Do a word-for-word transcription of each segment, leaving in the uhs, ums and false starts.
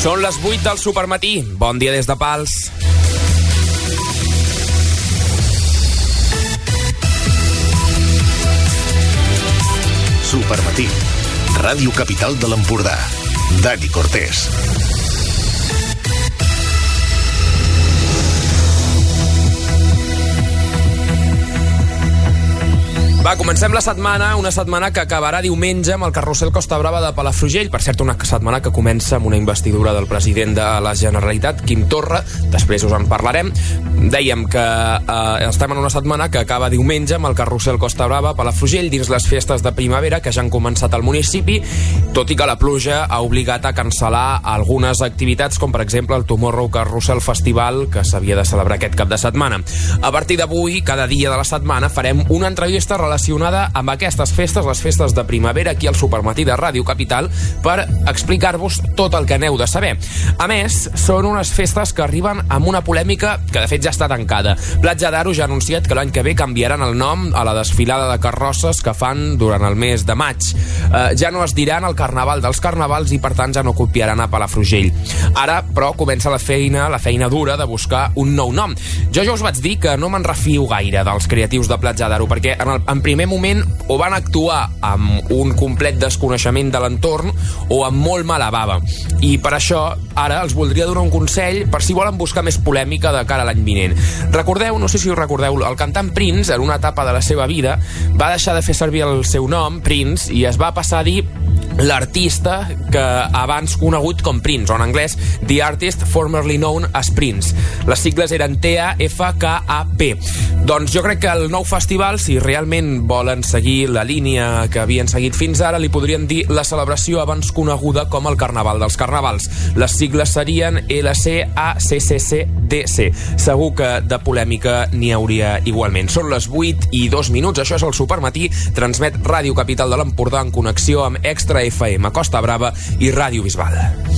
Són les vuit del Supermatí. Bon dia des de Pals. Supermatí. Ràdio Capital de l'Empordà. Dani Cortés. Va, comencem la setmana, una setmana que acabarà diumenge amb el carrusel Costa Brava de Palafrugell. Per cert, una setmana que comença amb una investidura del president de la Generalitat, Quim Torra. Després us en parlarem. Dèiem que eh, estem en una setmana que acaba diumenge amb el carrusel Costa Brava a Palafrugell dins les festes de primavera que ja han començat al municipi, tot i que la pluja ha obligat a cancel·lar algunes activitats, com per exemple el Tomorrow Carrusel Festival, que s'havia de celebrar aquest cap de setmana. A partir d'avui, cada dia de la setmana, farem una entrevista relacionada relacionada amb aquestes festes, les festes de primavera, aquí al Supermatí de Ràdio Capital, per explicar-vos tot el que aneu de saber. A més, són unes festes que arriben amb una polèmica que de fet ja està tancada. Platja d'Aro ja ha anunciat que l'any que ve canviaran el nom a la desfilada de carrosses que fan durant el mes de maig. Eh, ja no es diran el Carnaval dels Carnavals i per tant ja no copiaran a Palafrugell. Ara, però, comença la feina, la feina dura de buscar un nou nom. Jo ja us vaig dir que no me'n refio gaire dels creatius de Platja d'Aro, perquè en el en primer moment o van actuar amb un complet desconeixement de l'entorn o amb molt mala bava. I per això ara els voldria donar un consell per si volen buscar més polèmica de cara a l'any vinent. Recordeu, no sé si us recordeu, el cantant Prince, en una etapa de la seva vida, va deixar de fer servir el seu nom, Prince, i es va passar a dir l'artista que abans conegut com Prince, o en anglès The Artist Formerly Known as Prince. Les sigles eren T A F K A P. Doncs jo crec que el nou festival, si realment volen seguir la línia que havien seguit fins ara, li podrien dir la celebració abans coneguda com el Carnaval dels Carnavals. Les sigles serien L C A C C C D C. Segur que de polèmica n'hi hauria igualment. Són les vuit i dos minuts, això és el Supermatí, transmet Ràdio Capital de l'Empordà en connexió amb Extra F M Costa Brava i Ràdio Bisbal.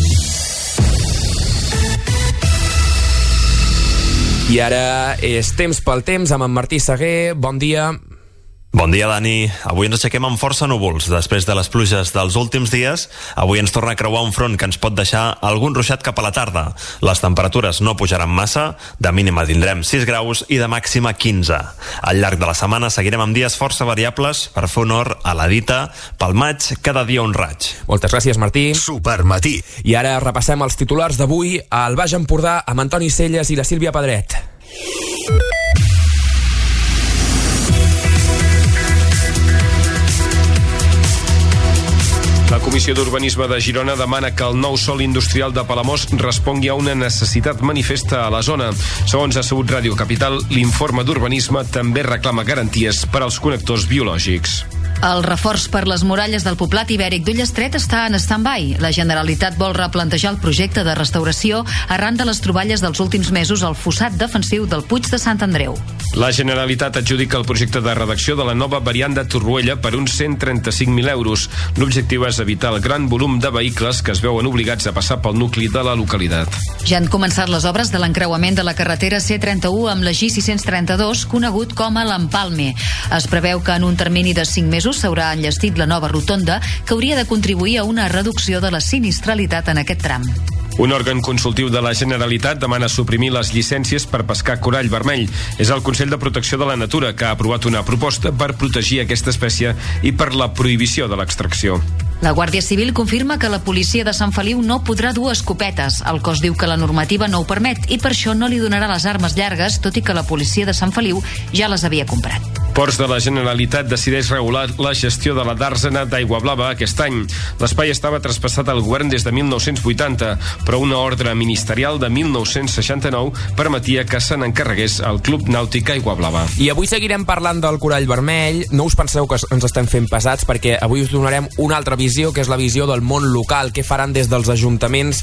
I ara és temps pel temps amb en Martí Seguer. Bon dia. Bon dia, Dani. Avui ens aixequem amb força núvols. Després de les pluges dels últims dies, avui ens torna a creuar un front que ens pot deixar algun ruixat cap a la tarda. Les temperatures no pujaran massa, de mínima tindrem sis graus i de màxima quinze. Al llarg de la setmana seguirem amb dies força variables per fer honor a la dita pel maig, cada dia un raig. Moltes gràcies, Martí. Supermatí. I ara repassem els titulars d'avui al Baix Empordà amb Antoni Celles i la Sílvia Pedret. La Comissió d'Urbanisme de Girona demana que el nou sòl industrial de Palamós respongui a una necessitat manifesta a la zona. Segons ha sabut Ràdio Capital, l'informe d'urbanisme també reclama garanties per als connectors biològics. El reforç per les muralles del poblat ibèric d'Ullestret està en stand-by. La Generalitat vol replantejar el projecte de restauració arran de les troballes dels últims mesos al fossat defensiu del Puig de Sant Andreu. La Generalitat adjudica el projecte de redacció de la nova variant de Torroella per uns cent trenta-cinc mil euros. L'objectiu és evitar el gran volum de vehicles que es veuen obligats a passar pel nucli de la localitat. Ja han començat les obres de l'encreuament de la carretera C trenta-u amb la G sis cents trenta-dos, conegut com a l'Empalme. Es preveu que en un termini de cinc mesos s'haurà enllestit la nova rotonda que hauria de contribuir a una reducció de la sinistralitat en aquest tram. Un òrgan consultiu de la Generalitat demana suprimir les llicències per pescar corall vermell. És el Consell de Protecció de la Natura que ha aprovat una proposta per protegir aquesta espècie i per la prohibició de l'extracció. La Guàrdia Civil confirma que la policia de Sant Feliu no podrà dur escopetes. El cos diu que la normativa no ho permet i per això no li donarà les armes llargues, tot i que la policia de Sant Feliu ja les havia comprat. Ports de la Generalitat decideix regular la gestió de la dàrsena d'Aigua Blava aquest any. L'espai estava traspassat al govern des de mil nou-cents vuitanta, però una ordre ministerial de mil nou-cents seixanta-nou permetia que se n'encarregués el Club Nàutic Aigua Blava. I avui seguirem parlant del corall vermell. No us penseu que ens estem fent pesats, perquè avui us donarem una altra visió, que és la visió del món local. Què faran des dels ajuntaments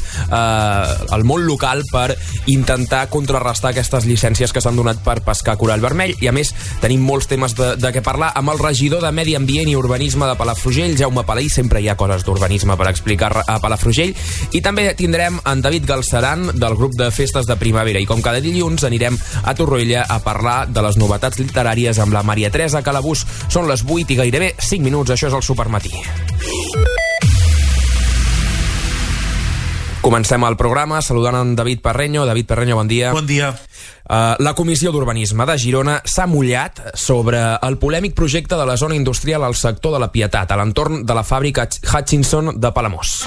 eh, al món local per intentar contrarrestar aquestes llicències que s'han donat per pescar corall vermell. I a més tenim molts temes de, de què parlar amb el regidor de Medi Ambient i Urbanisme de Palafrugell, Jaume Palai. Sempre hi ha coses d'urbanisme per explicar a Palafrugell. I també tindrem en David Galceran del grup de festes de primavera, i com cada dilluns anirem a Torroella a parlar de les novetats literàries amb la Maria Teresa Calabús. Són les vuit i gairebé cinc minuts, això és el Supermatí. Comencem el programa saludant en David Parreño. David Parreño, bon dia. Bon dia. Uh, la Comissió d'Urbanisme de Girona s'ha mullat sobre el polèmic projecte de la zona industrial al sector de la Pietat, a l'entorn de la fàbrica Hutchinson de Palamós.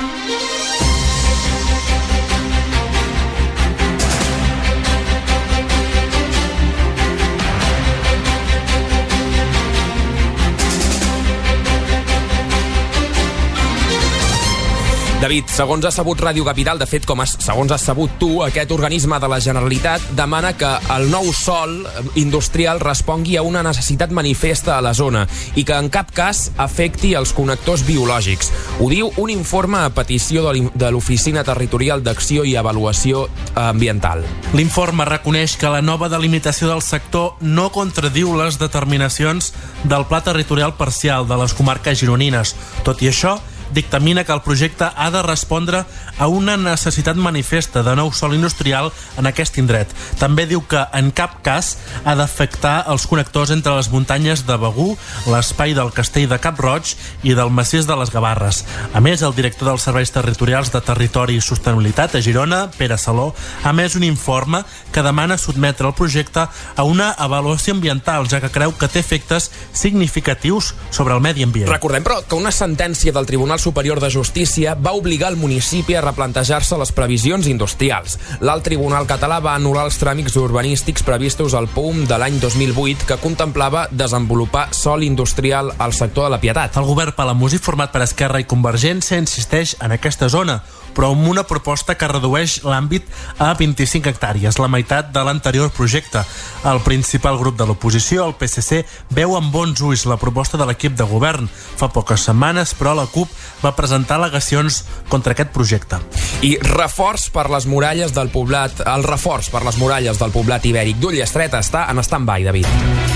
David, segons ha sabut Ràdio Capital, de fet, com has, segons has sabut tu, aquest organisme de la Generalitat demana que el nou sòl industrial respongui a una necessitat manifesta a la zona i que en cap cas afecti els connectors biològics. Ho diu un informe a petició de l'Oficina Territorial d'Acció i Avaluació Ambiental. L'informe reconeix que la nova delimitació del sector no contradiu les determinacions del Pla Territorial Parcial de les comarques gironines. Tot i això, dictamina que el projecte ha de respondre a una necessitat manifesta de nou sòl industrial en aquest indret. També diu que en cap cas ha d'afectar els connectors entre les muntanyes de Begur, l'espai del Castell de Cap-roig i del Massís de les Gavarres. A més, el director dels Serveis Territorials de Territori i Sostenibilitat a Girona, Pere Saló, ha emès un informe que demana sotmetre el projecte a una avaluació ambiental, ja que creu que té efectes significatius sobre el medi ambient. Recordem, però, que una sentència del Tribunal Superior de Justícia va obligar el municipi a replantejar-se les previsions industrials. L'alt tribunal català va anul·lar els tràmits urbanístics previstos al P U M de l'any dos mil vuit, que contemplava desenvolupar sòl industrial al sector de la Pietat. El govern palamosí, format per Esquerra i Convergència, insisteix en aquesta zona, però amb una proposta que redueix l'àmbit a vint-i-cinc hectàrees, la meitat de l'anterior projecte. El principal grup de l'oposició, el P S C, veu amb bons ulls la proposta de l'equip de govern. Fa poques setmanes, però, la CUP va presentar al·legacions contra aquest projecte. I reforç per les muralles del poblat, el reforç per les muralles del poblat ibèric d'Ullestret està en stand-by, David.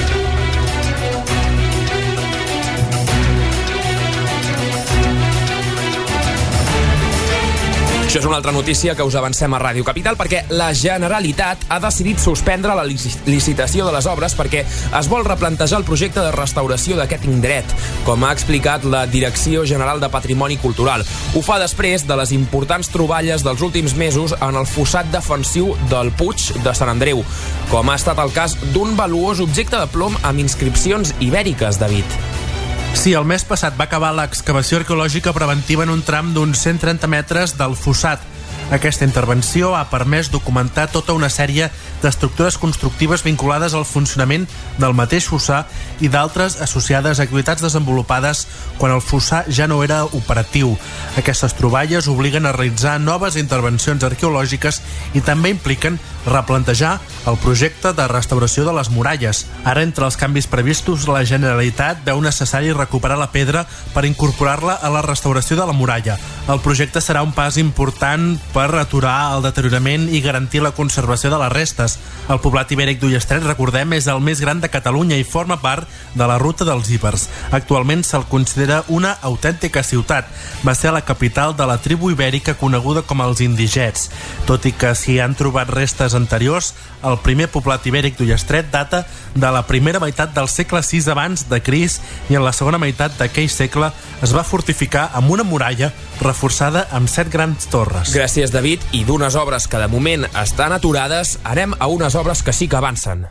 Això és una altra notícia que us avancem a Ràdio Capital, perquè la Generalitat ha decidit suspendre la licitació de les obres perquè es vol replantejar el projecte de restauració d'aquest indret, com ha explicat la Direcció General de Patrimoni Cultural. Ho fa després de les importants troballes dels últims mesos en el fossat defensiu del Puig de Sant Andreu, com ha estat el cas d'un valuós objecte de plom amb inscripcions ibèriques, David. Sí, el mes passat va acabar l'excavació arqueològica preventiva en un tram d'uns cent trenta metres del fossat. Aquesta intervenció ha permès documentar tota una sèrie d'estructures constructives vinculades al funcionament del mateix fossar i d'altres associades a activitats desenvolupades quan el fossar ja no era operatiu. Aquestes troballes obliguen a realitzar noves intervencions arqueològiques i també impliquen replantejar el projecte de restauració de les muralles. Ara, entre els canvis previstos, la Generalitat veu necessari recuperar la pedra per incorporar-la a la restauració de la muralla. El projecte serà un pas important per aturar el deteriorament i garantir la conservació de les restes. El poblat ibèric d'Ullestret, recordem, és el més gran de Catalunya i forma part de la ruta dels Ibers. Actualment se'l considera una autèntica ciutat. Va ser la capital de la tribu ibèrica coneguda com els indigets. Tot i que s'hi han trobat restes anteriors, el primer poblat ibèric d'Ullestret data de la primera meitat del segle sis abans de Crist i en la segona meitat d'aquell segle es va fortificar amb una muralla reforçada amb set grans torres. Gràcies, David. I d'unes obres que de moment estan aturades, anem a unes obres que sí que avancen.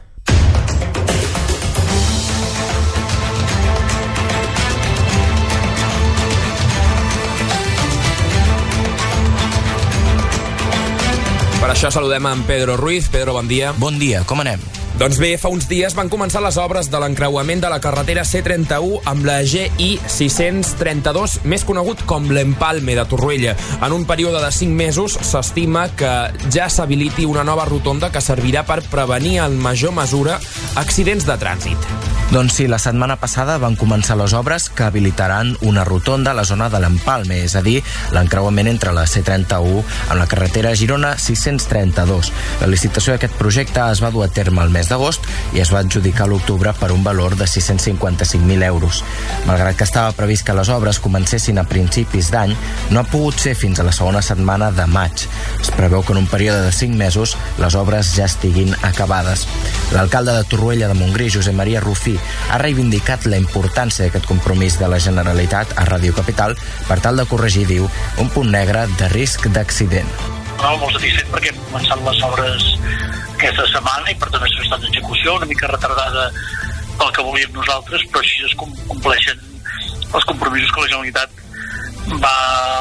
Per això saludem en Pedro Ruiz. Pedro, bon dia. Bon dia, com anem? Doncs bé, fa uns dies van començar les obres de l'encreuament de la carretera C trenta-u amb la G I sis trenta-dos, més conegut com l'Empalme de Torroella. En un període de cinc mesos s'estima que ja s'habiliti una nova rotonda que servirà per prevenir en major mesura accidents de trànsit. Doncs sí, la setmana passada van començar les obres que habilitaran una rotonda a la zona de l'Empalme, és a dir, l'encreuament entre la C trenta-u amb la carretera Girona sis trenta-dos. La licitació d'aquest projecte es va dur a terme el mes d'agost i es va adjudicar a l'octubre per un valor de sis-cents cinquanta-cinc mil euros. Malgrat que estava previst que les obres comencessin a principis d'any, no ha pogut ser fins a la segona setmana de maig. Es preveu que en un període de cinc mesos les obres ja estiguin acabades. L'alcalde de Torroella de Montgrí, Josep Maria Rufí, ha reivindicat la importància d'aquest compromís de la Generalitat a Ràdio Capital per tal de corregir, diu, un punt negre de risc d'accident. No, molt satisfet perquè hem començat les obres aquesta setmana i per tant això està en execució, una mica retardada pel que volíem nosaltres, però així es compleixen els compromisos que la Generalitat va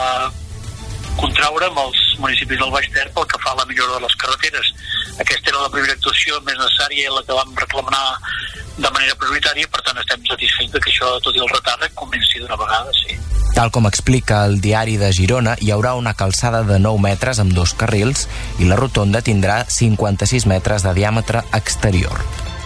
contraure amb els municipis del Baix Ter pel que fa a la millora de les carreteres. Aquesta era la primera actuació més necessària i la que vam reclamar de manera prioritària, per tant estem satisfets que això, tot i el retard, comenci d'una vegada, sí. Tal com explica el Diari de Girona, hi haurà una calçada de nou metres amb dos carrils i la rotonda tindrà cinquanta-sis metres de diàmetre exterior.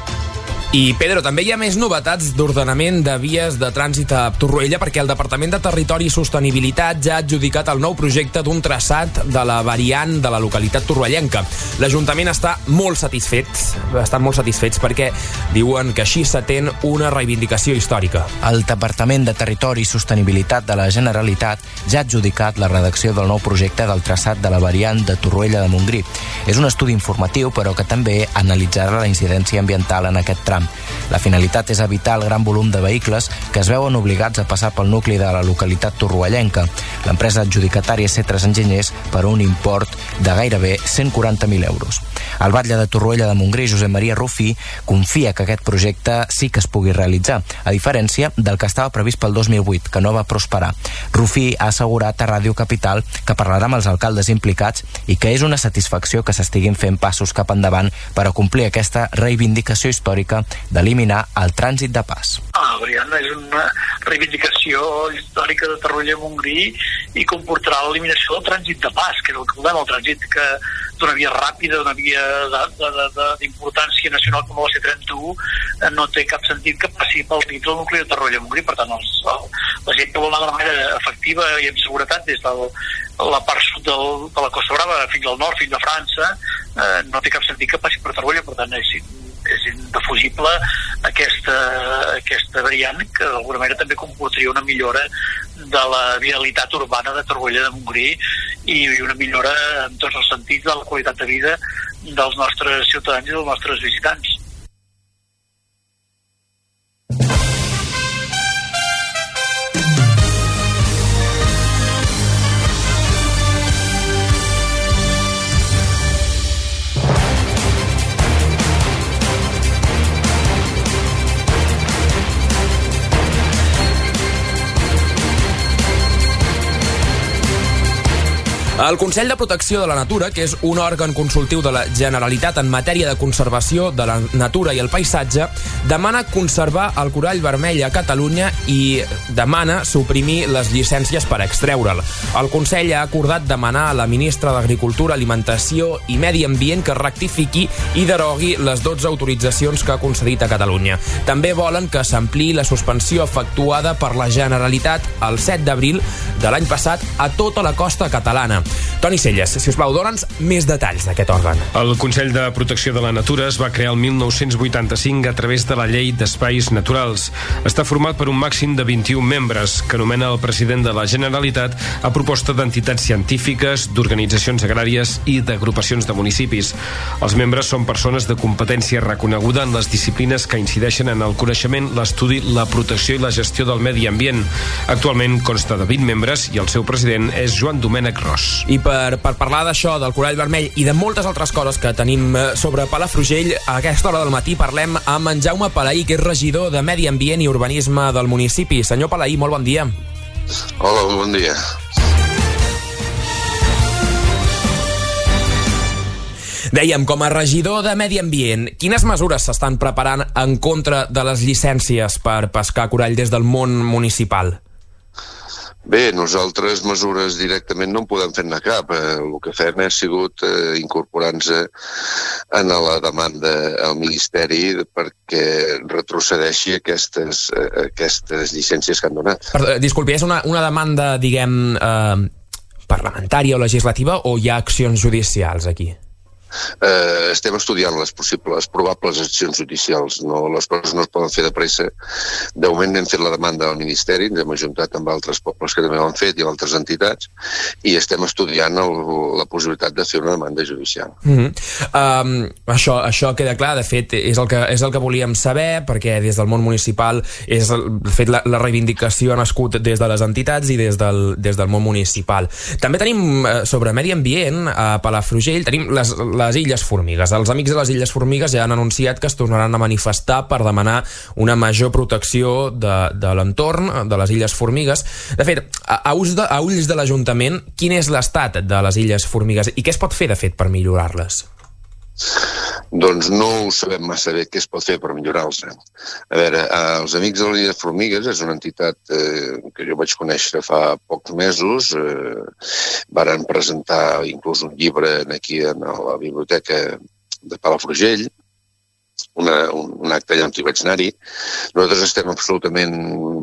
I, Pedro, també hi ha més novetats d'ordenament de vies de trànsit a Torroella perquè el Departament de Territori i Sostenibilitat ja ha adjudicat el nou projecte d'un traçat de la variant de la localitat torroellenca. L'Ajuntament està molt satisfet, estan molt satisfets perquè diuen que així s'atén una reivindicació històrica. El Departament de Territori i Sostenibilitat de la Generalitat ja ha adjudicat la redacció del nou projecte del traçat de la variant de Torroella de Montgrí. És un estudi informatiu, però que també analitzarà la incidència ambiental en aquest tram. La finalitat és evitar el gran volum de vehicles que es veuen obligats a passar pel nucli de la localitat torroellenca. L'empresa adjudicatària és Cetres Enginyers per un import de gairebé cent quaranta mil euros. El batlle de Torroella de Montgrí, Josep Maria Rufí, confia que aquest projecte sí que es pugui realitzar, a diferència del que estava previst pel dos mil vuit, que no va prosperar. Rufí ha assegurat a Ràdio Capital que parlarà amb els alcaldes implicats i que és una satisfacció que s'estiguin fent passos cap endavant per a complir aquesta reivindicació històrica d'eliminar el trànsit de pas. Ah, Briana, és una reivindicació històrica de Torroella de Montgrí i comportarà l'eliminació del trànsit de pas, que és el que volem, el trànsit que d'una via ràpida, d'una via d'importància nacional com la C trenta-u, no té cap sentit que passi pel dit del nucli de Torroella de Montgrí. Per tant, els, el, la gent que vol anar de manera efectiva i amb seguretat des de la part sud del, de la Costa Brava fins al nord, fins a França, eh, no té cap sentit que passi per Torroella. Per tant, és és indefugible aquesta, aquesta variant que d'alguna manera també comportaria una millora de la vialitat urbana de Torroella de Montgrí i una millora en tots els sentits de la qualitat de vida dels nostres ciutadans i dels nostres visitants. El Consell de Protecció de la Natura, que és un òrgan consultiu de la Generalitat en matèria de conservació de la natura i el paisatge, demana conservar el corall vermell a Catalunya i demana suprimir les llicències per extreure'l. El Consell ha acordat demanar a la ministra d'Agricultura, Alimentació i Medi Ambient que rectifiqui i derogui les dotze autoritzacions que ha concedit a Catalunya. També volen que s'ampliï la suspensió efectuada per la Generalitat el set d'abril de l'any passat a tota la costa catalana. Toni Celles, si us plau, dona'ns més detalls d'aquest òrgan. El Consell de Protecció de la Natura es va crear el mil nou-cents vuitanta-cinc a través de la Llei d'Espais Naturals. Està format per un màxim de vint-i-un membres, que nomena el president de la Generalitat a proposta d'entitats científiques, d'organitzacions agràries i d'agrupacions de municipis. Els membres són persones de competència reconeguda en les disciplines que incideixen en el coneixement, l'estudi, la protecció i la gestió del medi ambient. Actualment consta de vint membres i el seu president és Joan Domènec Ros. I per, per parlar d'això, del corall vermell i de moltes altres coses que tenim sobre Palafrugell, a aquesta hora del matí parlem amb en Jaume Palaí, que és regidor de Medi Ambient i Urbanisme del municipi. Senyor Palaí, molt bon dia. Hola, bon dia. Dèiem, com a regidor de Medi Ambient, quines mesures s'estan preparant en contra de les llicències per pescar corall des del món municipal? Bé, nosaltres mesures directament no en podem fer-ne cap. Eh, el que fem ha sigut eh, incorporant-nos en la demanda al Ministeri perquè retrocedeixi aquestes, eh, aquestes llicències que han donat. Per, disculpi, és una, una demanda, diguem, eh, parlamentària o legislativa o hi ha accions judicials aquí? eh, estem estudiant les possibles, les probables accions judicials. No, les coses no es poden fer de pressa. De moment hem fet la demanda al Ministeri, ens hem ajuntat amb altres pobles que també ho han fet i altres entitats, i estem estudiant el, la possibilitat de fer una demanda judicial. Mm-hmm. um, això, això queda clar, de fet, és el que, és el que volíem saber, perquè des del món municipal és, de fet, la, la reivindicació ha nascut des de les entitats i des del, des del món municipal. També tenim, sobre medi ambient, a Palafrugell, tenim les, les Illes Formigues. Els amics de les Illes Formigues ja han anunciat que es tornaran a manifestar per demanar una major protecció de, de l'entorn de les Illes Formigues. De fet, a, a, ulls de, a ulls de l'Ajuntament, quin és l'estat de les Illes Formigues i què es pot fer, de fet, per millorar-les? Doncs no ho sabem massa bé què es pot fer per millorar-los. A veure, els Amics de les Illes Formigues és una entitat eh, que jo vaig conèixer fa pocs mesos. Eh, varen presentar inclús un llibre aquí a la biblioteca de Palafrugell, una, un, un acte allà on hi vaig anar-hi. Nosaltres estem absolutament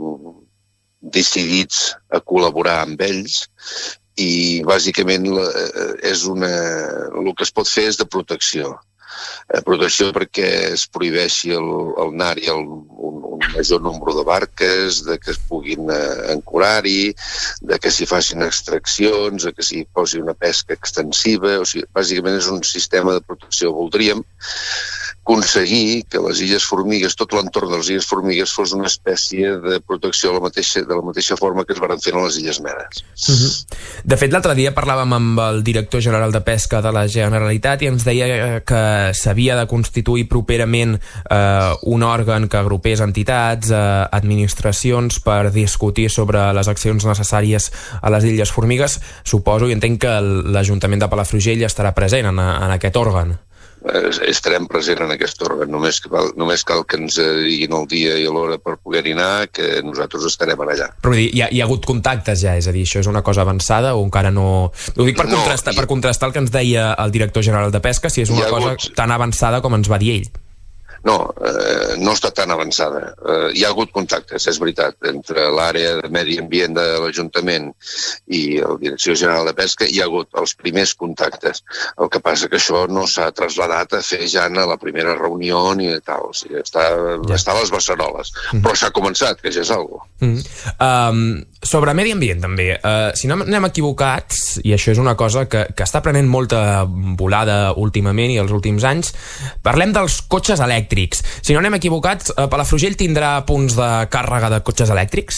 decidits a col·laborar amb ells i bàsicament és una, el que es pot fer és de protecció. Protecció perquè es prohibeixi el, el anar-hi un, un major nombre de barques, de que es puguin ancorar-hi, de que s'hi facin extraccions, de que s'hi posi una pesca extensiva. O sigui, bàsicament és un sistema de protecció. Voldríem aconseguir que les Illes Formigues, tot l'entorn de les Illes Formigues, fos una espècie de protecció de la mateixa, de la mateixa forma que es van fer a les Illes Medes. Uh-huh. De fet, l'altre dia parlàvem amb el director general de Pesca de la Generalitat i ens deia que s'havia de constituir properament eh, un òrgan que agrupés entitats, eh, administracions, per discutir sobre les accions necessàries a les Illes Formigues. Suposo i entenc que l'Ajuntament de Palafrugell estarà present en, en aquest òrgan. Estarem present en aquest òrgan. Només cal, només cal que ens diguin el dia i l'hora per poder-hi anar, que nosaltres estarem allà. Però dir, hi, ha, hi ha hagut contactes ja? És a dir, això és una cosa avançada o encara no... Ho dic per, no, contrastar, hi... per contrastar el que ens deia el director general de Pesca, si és una cosa hagut... tan avançada com ens va dir ell. No, eh, no està tan avançada. Eh, hi ha hagut contactes, és veritat, entre l'àrea de medi ambient de l'Ajuntament i la Direcció General de Pesca. Hi ha hagut els primers contactes. El que passa que això no s'ha traslladat a fer ja a la primera reunió ni tal. O sigui, està, ja. està a les beceroles. Mm. Però s'ha començat, que ja és alguna cosa. Mm. Um, sobre medi ambient, també. Uh, si no anem equivocats, i això és una cosa que, que està prenent molta volada últimament i els últims anys, parlem dels cotxes elèctrics. Si no anem equivocats, Palafrugell tindrà punts de càrrega de cotxes elèctrics?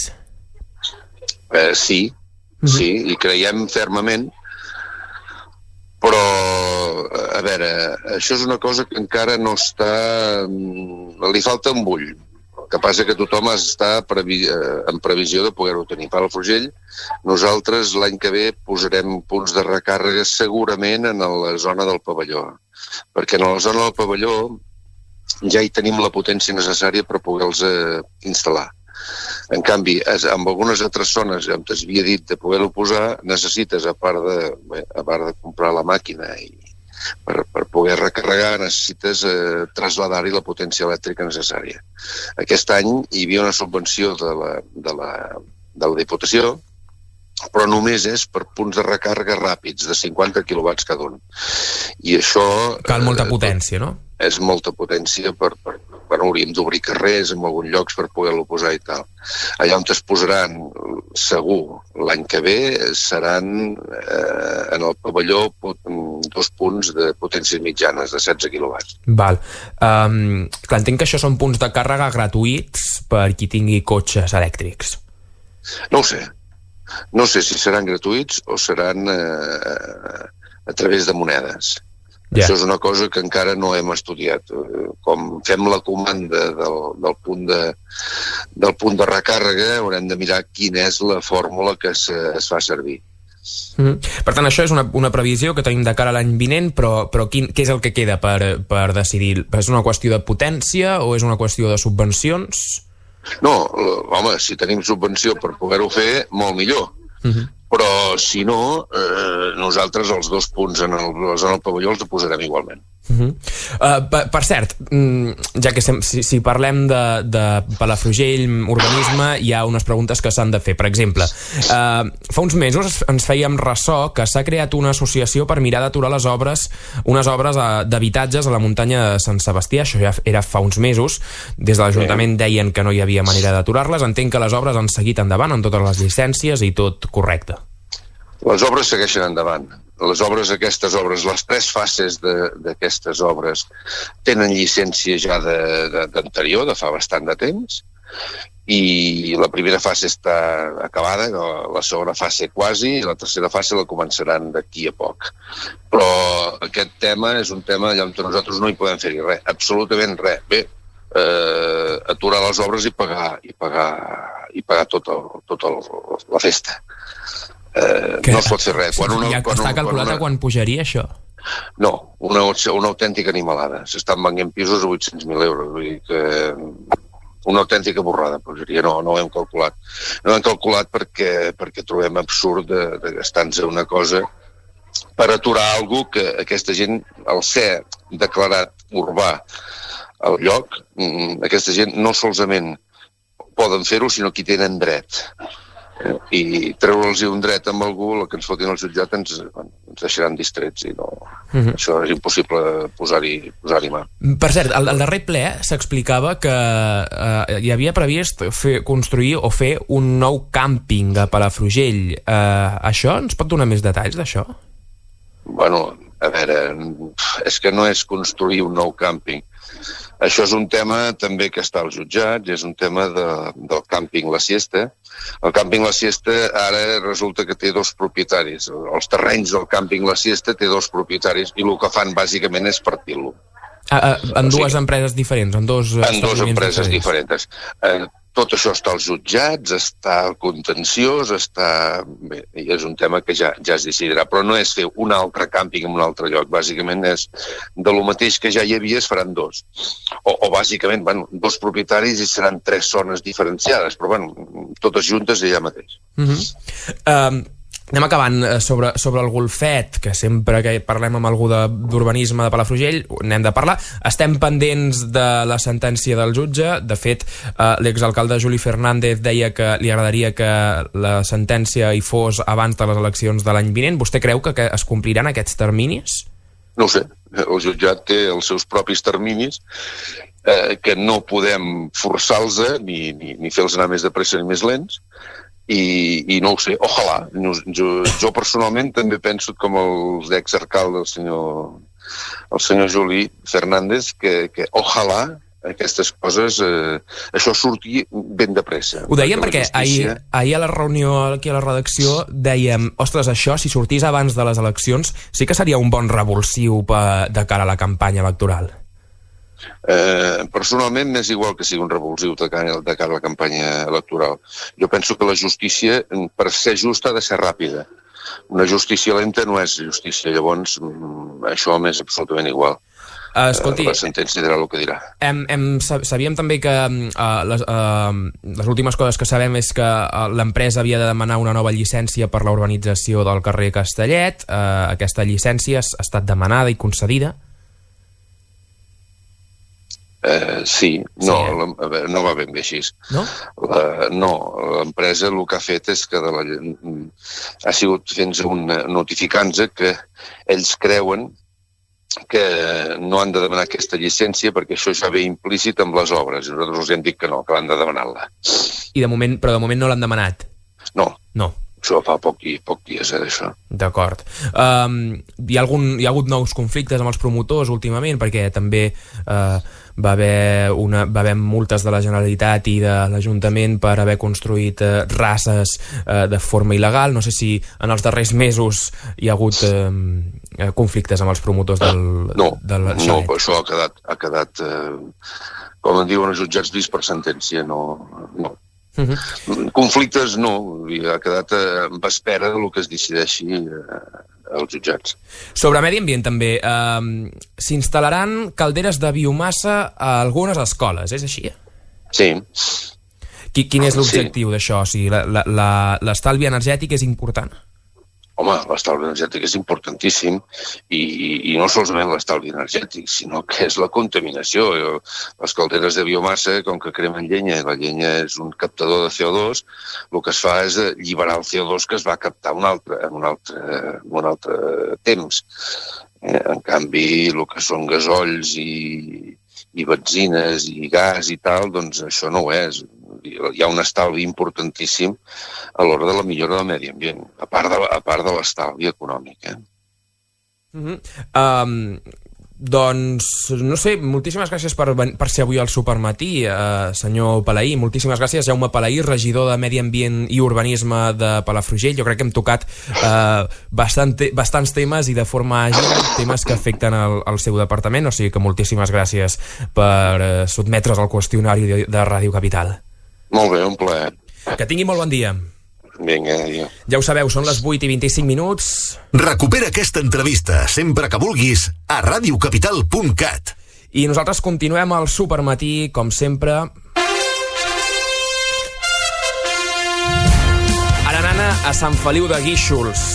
Eh, sí, mm-hmm. sí, i creiem fermament, però, a veure, això és una cosa que encara no està... li falta un bull. El que passa que tothom està previ... en previsió de poder-ho tenir. Palafrugell, nosaltres l'any que ve posarem punts de recàrrega segurament en la zona del pavelló, perquè en la zona del pavelló ja hi tenim la potència necessària per poder-los eh, instal·lar. En canvi, en algunes altres zones on es havia dit de poder-ho posar, necessites, a part de, bé, a part de comprar la màquina i per, per poder recarregar, necessites eh, traslladar-hi la potència elèctrica necessària. Aquest any hi havia una subvenció de la, de la, de la Diputació, però només és per punts de recàrrega ràpids, de cinquanta quilowatts cada un. I això... Cal molta potència, no? És molta potència per... per bueno, hauríem d'obrir carrers en alguns llocs per poder-lo posar i tal. Allà on es posaran, segur, l'any que ve, seran eh, en el pavelló dos punts de potències mitjanes, de setze quilowatts. Val. Um, clar, entenc que això són punts de càrrega gratuïts per qui tingui cotxes elèctrics. No ho sé. No sé si seran gratuïts o seran eh, a través de monedes. Yeah. Això és una cosa que encara no hem estudiat. Com fem la comanda del, del, punt de, del punt de recàrrega, haurem de mirar quina és la fórmula que es, es fa servir. Mm. Per tant, això és una, una previsió que tenim de cara a l'any vinent, però, però quin, què és el que queda per, per decidir? És una qüestió de potència o és una qüestió de subvencions? No, home, si tenim subvenció per poder-ho fer, molt millor. Mm-hmm. Però, si no, eh, nosaltres els dos punts en el, en el pavelló els posarem igualment. Uh-huh. Uh, per, per cert, ja que sem, si, si parlem de, de Palafrugell, urbanisme, hi ha unes preguntes que s'han de fer. Per exemple, uh, fa uns mesos ens fèiem ressò que s'ha creat una associació per mirar d'aturar les obres, unes obres d'habitatges a la muntanya de Sant Sebastià. Això ja era fa uns mesos. Des de l'Ajuntament deien que no hi havia manera d'aturar-les. Entenc que les obres han seguit endavant amb totes les llicències i tot correcte. Les obres segueixen endavant. Les obres, aquestes obres, les tres fases d'aquestes obres tenen llicència ja d'anterior, de, de fa bastant de temps, i la primera fase està acabada, la segona fase quasi, i la tercera fase la començaran d'aquí a poc. Però aquest tema és un tema allà on nosaltres no hi podem fer-hi res, absolutament res. Bé, eh, aturar les obres i pagar, i pagar, i pagar tota tot el, la festa. Eh, no es pot fer res. Quan una, ja quan està una, calculat quan una... a quan pujaria això? No, una, una autèntica animalada. S'estan venent pisos a vuit-cents mil euros. Vull dir que una autèntica borrada pujaria. No, no ho hem calculat. No ho hem calculat perquè, perquè trobem absurd de, de gastar-nos una cosa per aturar alguna que aquesta gent, al ser declarat urbà al lloc, aquesta gent no solament poden fer-ho, sinó que hi tenen dret. I treure'ls un dret amb algú, el que ens fotin al jutjat ens, ens deixaran distrets i no, uh-huh. Això és impossible posar-hi posar-hi mà. Per cert, al, al darrer ple s'explicava que eh, hi havia previst fer, construir o fer un nou càmping a Palafrugell. Eh, això ens pot donar més detalls d'això? Bueno, a veure, és que no és construir un nou càmping. Això és un tema també que està als jutjats, és un tema de, del càmping La Siesta. El càmping La Siesta ara resulta que té dos propietaris. Els terrenys del càmping La Siesta té dos propietaris i el que fan bàsicament és partir-lo. Ah, ah, en dues o sigui, empreses diferents? En, dos en dues empreses diferents. diferents. Eh, tot això està als jutjats, està al contenciós, està... Bé, és un tema que ja, ja es decidirà, però no és fer un altre càmping en un altre lloc, bàsicament és de lo mateix que ja hi havia es faran dos. O, o bàsicament, bueno, dos propietaris i seran tres zones diferenciades, però bueno, totes juntes allà mateix. Uh-huh. Um... Anem acabant sobre, sobre el golfet, que sempre que parlem amb algú d'urbanisme de, de Palafrugell n'hem de parlar. Estem pendents de la sentència del jutge. De fet, eh, l'exalcalde Juli Fernández deia que li agradaria que la sentència hi fos abans de les eleccions de l'any vinent. Vostè creu que, que es compliran aquests terminis? No ho sé. El jutjat té els seus propis terminis eh, que no podem forçar-los ni, ni, ni fer-los anar més de pressa ni més lents. I, i no ho sé, ojalà. Jo, jo personalment també penso com els exalcaldes, el senyor, el senyor Juli Fernández, que, que ojalà aquestes coses, eh, això surti ben de pressa. Ho dèiem perquè, perquè justícia... ahir, ahir a la reunió aquí a la redacció dèiem, ostres, això, si sortís abans de les eleccions, sí que seria un bon revulsiu per, de cara a la campanya electoral. Eh, personalment m'és igual que sigui un revulsiu de cara, de cara a la campanya electoral. Jo penso que la justícia, per ser justa, ha de ser ràpida. Una justícia lenta no és justícia, llavors això m'és absolutament igual. Uh, escolti, la sentència dirà el que dirà. Hem, hem, sabíem també que uh, les, uh, les últimes coses que sabem és que uh, l'empresa havia de demanar una nova llicència per la urbanització del carrer Castellet. Uh, aquesta llicència ha estat demanada i concedida. Eh, sí, no, sí, eh? la, a veure, no va ben bé així. No? La, no, l'empresa el que ha fet és que de la, ha sigut fent un notificant-se que ells creuen que no han de demanar aquesta llicència perquè això ja ve implícit amb les obres. I nosaltres els hem dit que no, que han de demanar-la. I de moment, però de moment no l'han demanat? No. No. Això fa poc, i, poc dies, eh, això. D'acord. Um, hi, ha algun, hi ha hagut nous conflictes amb els promotors últimament, perquè també uh, va, haver una, va haver multes de la Generalitat i de l'Ajuntament per haver construït uh, rases uh, de forma il·legal. No sé si en els darrers mesos hi ha hagut uh, conflictes amb els promotors del, no, del xalet. No, però això ha quedat, ha quedat uh, com en diuen els jutjats, vist per sentència, no... no. Uh-huh. Conflictes no, ha quedat en espera del que es decideixi als jutjats. Sobre medi ambient també, eh, s'instal·laran calderes de biomassa a algunes escoles, és així? Sí. Quin és l'objectiu sí. d'això? O sigui, l'estalvi energètic és important? Home, l'estalvi energètic és importantíssim i, i no solament l'estalvi energètic, sinó que és la contaminació. Les calderes de biomassa, com que cremen llenya i la llenya és un captador de C O dos, el que es fa és alliberar el C O dos que es va captar un altre, en, un altre, en un altre temps. Eh, en canvi, el que són gasolls i, i benzines i gas i tal, doncs això no ho és. Hi ha un estalvi importantíssim a l'hora de la millora del medi ambient, a part de, a part de l'estalvi econòmic. Eh? Mm-hmm. um, doncs, no sé, moltíssimes gràcies per, per ser avui al Supermatí, uh, senyor Palaí. Moltíssimes gràcies, Jaume Palaí, regidor de Medi Ambient i Urbanisme de Palafrugell. Jo crec que hem tocat uh, bastant, bastants temes i de forma àgil, temes que afecten el, el seu departament, o sigui que moltíssimes gràcies per uh, sotmetre's al qüestionari de, de Ràdio Capital. Molt bé, un plaer. Que tingui molt bon dia. Vinga, adiós. Ja ho sabeu, són les vuit i vint-i-cinc minuts. Recupera aquesta entrevista sempre que vulguis a radio capital punt cat. I nosaltres continuem al Supermatí, com sempre. Ara nana a Sant Feliu de Guíxols.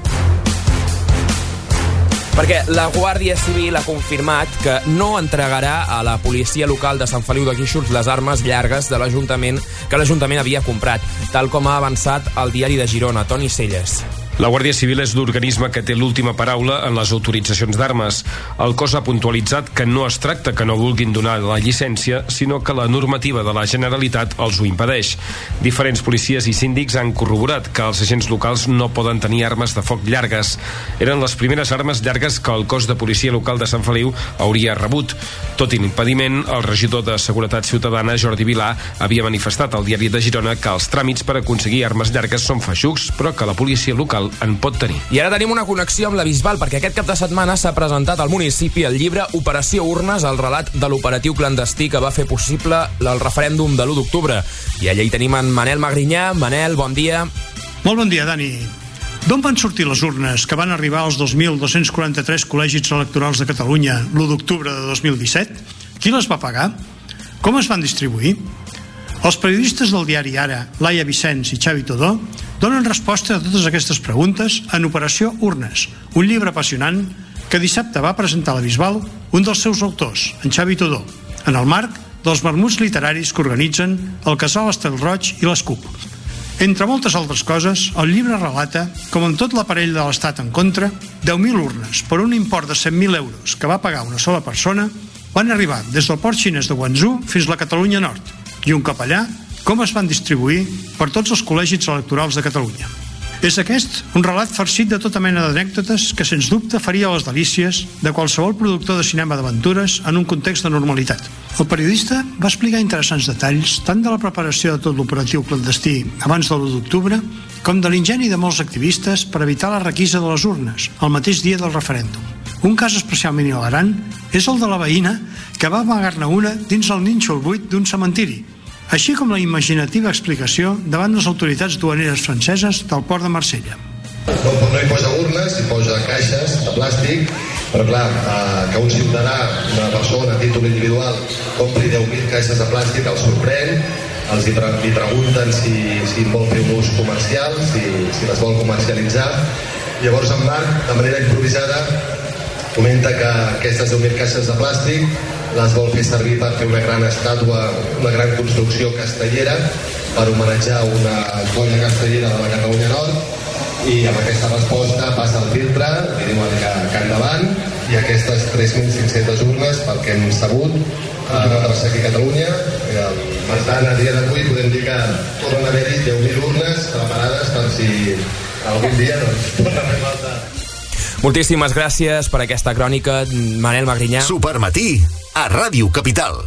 Perquè la Guàrdia Civil ha confirmat que no entregarà a la policia local de Sant Feliu de Guíxols les armes llargues de l'Ajuntament que l'Ajuntament havia comprat, tal com ha avançat el Diari de Girona. Toni Celles. La Guàrdia Civil és l'organisme que té l'última paraula en les autoritzacions d'armes. El cos ha puntualitzat que no es tracta que no vulguin donar la llicència, sinó que la normativa de la Generalitat els ho impedeix. Diferents policies i síndics han corroborat que els agents locals no poden tenir armes de foc llargues. Eren les primeres armes llargues que el cos de policia local de Sant Feliu hauria rebut. Tot i l'impediment, el regidor de Seguretat Ciutadana, Jordi Vilà, havia manifestat al Diari de Girona que els tràmits per aconseguir armes llargues són feixucs, però que la policia local en pot tenir. I ara tenim una connexió amb la Bisbal, perquè aquest cap de setmana s'ha presentat al municipi el llibre Operació Urnes, el relat de l'operatiu clandestí que va fer possible el referèndum de l'u d'octubre. I allà hi tenim en Manel Magrinyà. Manel, bon dia. Molt bon dia, Dani. D'on van sortir les urnes que van arribar als dos mil dos-cents quaranta-tres col·legis electorals de Catalunya l'u d'octubre de dos mil disset? Qui les va pagar? Com es van distribuir? Els periodistes del diari Ara, Laia Vicenç i Xavi Todó, donen resposta a totes aquestes preguntes en Operació Urnes, un llibre apassionant que dissabte va presentar a la Bisbal un dels seus autors, en Xavi Todó, en el marc dels vermuts literaris que organitzen el Casal Estel-roig i l'Escup. Entre moltes altres coses, el llibre relata com amb tot l'aparell de l'Estat en contra, deu mil urnes per un import de cent mil euros que va pagar una sola persona van arribar des del port xinès de Guangzhou fins a la Catalunya Nord, i un cop allà, com es van distribuir per tots els col·legis electorals de Catalunya. És aquest un relat farcit de tota mena d'anècdotes que sens dubte faria les delícies de qualsevol productor de cinema d'aventures en un context de normalitat. El periodista va explicar interessants detalls tant de la preparació de tot l'operatiu clandestí abans de l'u d'octubre com de l'ingeni de molts activistes per evitar la requisa de les urnes el mateix dia del referèndum. Un cas especialment hilarant és el de la veïna que va amagar-ne una dins el nínxol buit d'un cementiri, així com la imaginativa explicació davant les autoritats duaneres franceses del port de Marsella. No, no hi posa urnes, hi posa caixes de plàstic, però clar, eh, que un ciutadà, una persona a títol individual, compri deu mil caixes de plàstic, el sorprèn, els hi, pre li pregunten si, si vol fer un ús comercial, si, si les vol comercialitzar. Llavors en Marc, de manera improvisada, comenta que aquestes deu mil caixes de plàstic les vol fer servir per fer una gran estàtua, una gran construcció castellera per homenatjar una colla castellera de la Catalunya Nord, i amb aquesta resposta passa el filtre, li diuen que, que endavant, i aquestes tres mil cinc-centes urnes, pel que hem sabut, han de passar aquí a Catalunya. Per tant, a dia d'avui podem dir que tornen a haver-hi deu mil urnes preparades per si algun dia doncs, torna a fer falta. Moltíssimes gràcies per aquesta crònica, Manel Magrinyà. Supermatí a Ràdio Capital.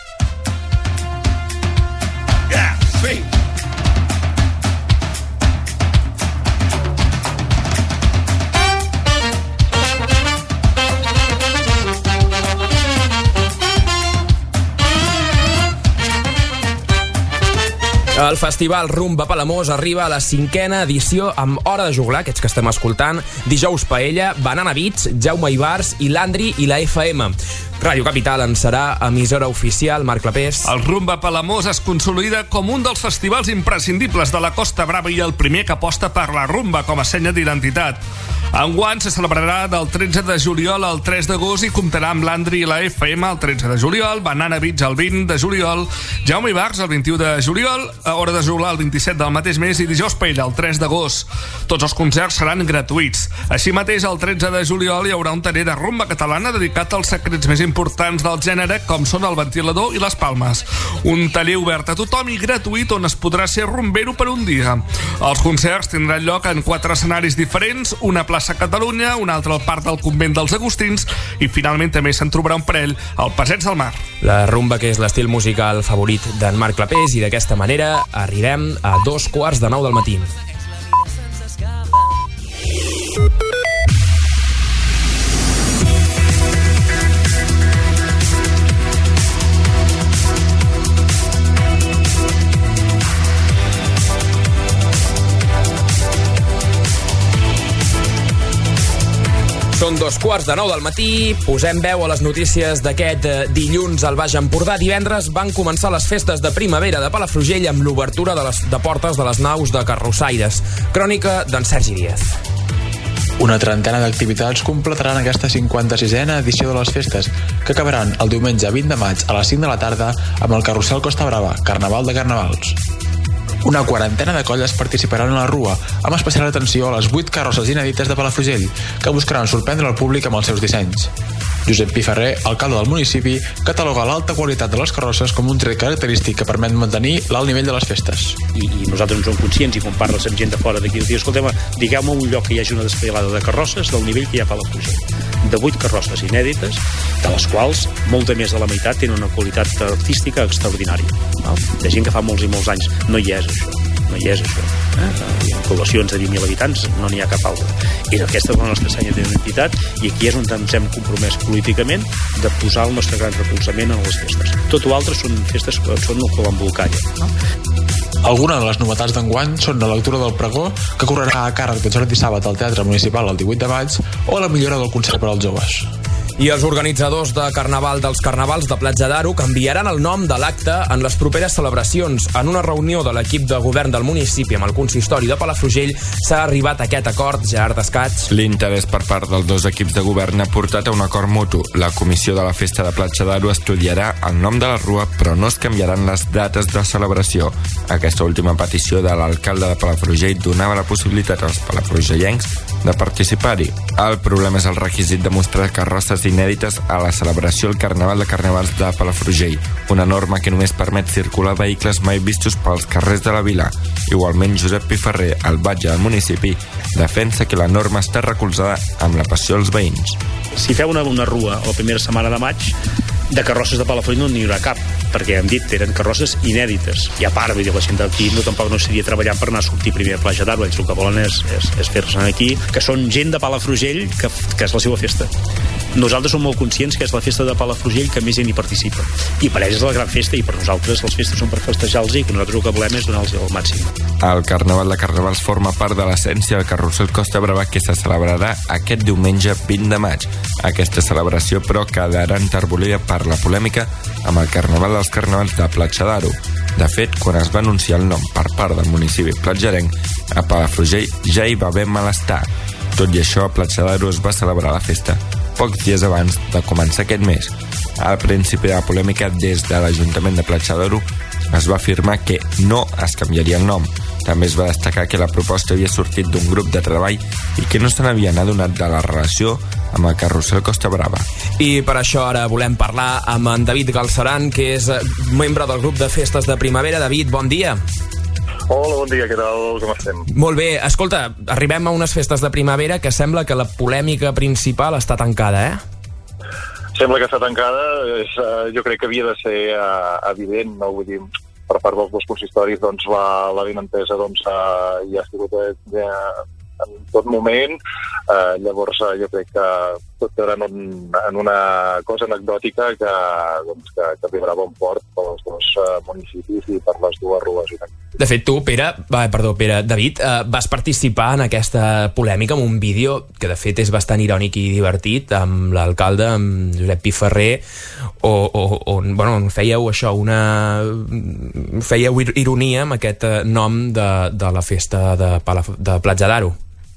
Yeah, swing. El festival Rumba Palamós arriba a la cinquena edició amb Hora de Juglar, aquests que estem escoltant, Dijous Paella, Banana Beats, Jaume Ibars i l'Andri i la F M. Ràdio Capital en serà emissora oficial. Marc Clapés. El Rumba Palamós es consolida com un dels festivals imprescindibles de la Costa Brava i el primer que aposta per la rumba com a senya d'identitat. Enguany se celebrarà del tretze de juliol al tres d'agost i comptarà amb l'Andri i la F M el tretze de juliol, Banana Beach el vint de juliol, Jaume Ibarz el vint-i-u de juliol, a Hora de Jugar el vint-i-set del mateix mes i Dijous Pell el tres d'agost. Tots els concerts seran gratuïts. Així mateix, el tretze de juliol hi haurà un taller de rumba catalana dedicat als secrets més importants del gènere, com són el ventilador i les palmes. Un taller obert a tothom i gratuït on es podrà ser rumbero per un dia. Els concerts tindran lloc en quatre escenaris diferents, una plaça a Catalunya, una altra al Parc del Convent dels Agustins i finalment també se'n trobarà un parell al Passeig del Mar. La rumba, que és l'estil musical favorit d'en Marc Clapés, i d'aquesta manera arribem a dos quarts de nou del matí. Són dos quarts de nou del matí, posem veu a les notícies d'aquest dilluns al Baix Empordà. Divendres van començar les festes de primavera de Palafrugell amb l'obertura de, les, de portes de les naus de carrossaires. Crònica d'en Sergi Díaz. Una trentena d'activitats completaran aquesta cinquanta-sisena edició de les festes, que acabaran el diumenge vint de maig a les cinc de la tarda amb el Carrusel Costa Brava, Carnaval de Carnavals. Una quarantena de colles participaran en la rua, amb especial atenció a les vuit carrosses inèdites de Palafrugell, que buscaran sorprendre el públic amb els seus dissenys. Josep Piferrer, alcalde del municipi, cataloga l'alta qualitat de les carrosses com un tret característic que permet mantenir l'alt nivell de les festes. I, i nosaltres en som conscients, i quan parles amb gent de fora d'aquí, dius, escolteu, digueu-me un lloc que hi hagi una desfilada de carrosses del nivell que hi ha a Palafrugell. De vuit carrosses inèdites, de les quals molta més de la meitat tenen una qualitat artística extraordinària. No? De gent que fa molts i molts anys no hi és això. No hi és això. Eh? En poblacions de vint mil habitants no n'hi ha cap altra. I aquesta és la nostra senya d'identitat, i aquí és on ens hem compromès políticament de posar el nostre gran recolzament en les festes. Tot o altre són festes que són el que l'embolcalla. No? Algunes de les novetats d'enguany són la lectura del pregó, que correrà a càrrec de Jordi Sàbat al Teatre Municipal el divuit de maig, o la millora del concert per als joves. I els organitzadors de Carnaval dels Carnavals de Platja d'Aro canviaran el nom de l'acte en les properes celebracions. En una reunió de l'equip de govern del municipi amb el consistori de Palafrugell s'ha arribat a aquest acord. Gerard Escats. L'interès per part dels dos equips de govern ha portat a un acord mutu. La comissió de la festa de Platja d'Aro estudiarà el nom de la rua, però no es canviaran les dates de celebració. Aquesta última petició de l'alcalde de Palafrugell donava la possibilitat als palafrugellencs de participar-hi. El problema és el requisit de mostrar carrosses inèdites a la celebració del Carnaval de Carnavals de Palafrugell, una norma que només permet circular vehicles mai vistos pels carrers de la vila. Igualment, Josep Piferrer, el batlle del municipi, defensa que la norma està recolzada amb la passió dels veïns. Si feu una, una rua a la primera setmana de maig, de carrosses de Palafrugell no n'hi haurà cap, perquè hem dit eren carrosses inèdites. I a part, vull dir, la gent d'aquí no, tampoc no seria treballant per anar a sortir primer a Platja d'Aro. Ells el que volen és, és, és fer-se aquí, que són gent de Palafrugell, que, que és la seva festa. Nosaltres som molt conscients que és la festa de Palafrugell que més gent hi participa. I per ells és la gran festa, i per nosaltres les festes són per festejar-los, i que nosaltres el que volem és donar-los el màxim. El Carnaval de Carnavals forma part de l'essència del Carrusel Costa Brava, que se celebrarà aquest diumenge vint de maig. Aquesta celebració, però, quedarà enterbolida per la polèmica amb el Carnaval dels Carnavals de Platja d'Aro. De fet, quan es va anunciar el nom per part del municipi platgerenc, a Palafrugell ja hi va haver malestar. Tot i això, a Platja d'Aro es va celebrar la festa pocs dies abans de començar aquest mes. Al principi de la polèmica, des de l'Ajuntament de Platja d'Aro es va afirmar que no es canviaria el nom. També es va destacar que la proposta havia sortit d'un grup de treball i que no se n'havien adonat de la relació amb el Carrusel Costa Brava. I per això ara volem parlar amb en David Galceran, que és membre del grup de festes de primavera. David, bon dia. Hola, bon dia, què tal, com estem? Molt bé, escolta, arribem a unes festes de primavera que sembla que la polèmica principal està tancada, eh? Sembla que està tancada, és, uh, jo crec que havia de ser uh, evident, no? Vull dir, per part dels dos consistoris, doncs la, la benentesa doncs, uh, ja ha sigut uh, ja, en tot moment, uh, llavors uh, jo crec que tot quedarà en, un, en una cosa anecdòtica que, doncs, que, que arribarà a bon port pels dos uh, municipis i per les dues rues. De fet, tu, Pere, va, perdó, Pere, David, eh, vas participar en aquesta polèmica amb un vídeo que de fet és bastant irònic i divertit, amb l'alcalde, amb Josep Piferrer, on, bueno, on fèieu això, una... fèieu ironia amb aquest nom de, de la festa de, Palaf de Platja d'Aro.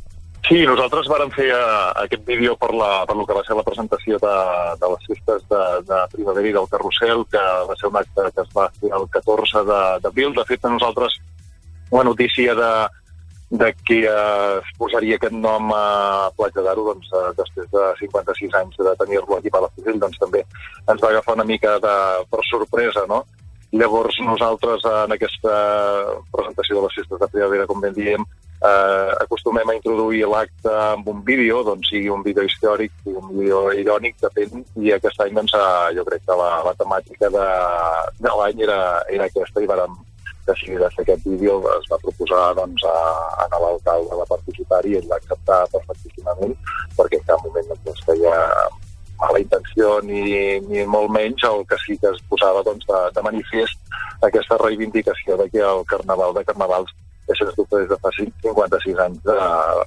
Sí, nosaltres vàrem fer uh, aquest vídeo per, la, per lo que va ser la presentació de, de les festes de, de primavera i del carrusel, que va ser un acte que es va fer el catorze d'abril. De fet, a nosaltres la notícia de, de que uh, es posaria aquest nom a Platja d'Aro, doncs, uh, després de cinquanta-sis anys de tenir-lo aquí a Palafrugell, doncs també ens va agafar una mica de, per sorpresa, no? Llavors nosaltres en aquesta presentació de les festes de primavera, com ben diem, eh, acostumem a introduir l'acte amb un vídeo, doncs sigui un vídeo històric, sigui un vídeo irònic, depèn, i aquest any doncs, jo crec que la, la temàtica de, de l'any era, era aquesta, i vàrem decidir de fer aquest vídeo. Es va proposar doncs, a, a l'alcalde de participar-hi, ell va acceptar perfectíssimament, perquè en cap moment no es feia mala intenció ni, ni molt menys. El que sí que es posava doncs, de, de manifest aquesta reivindicació de que el Carnaval de Carnavals és, sens dubte, des de fa cinquanta-sis anys de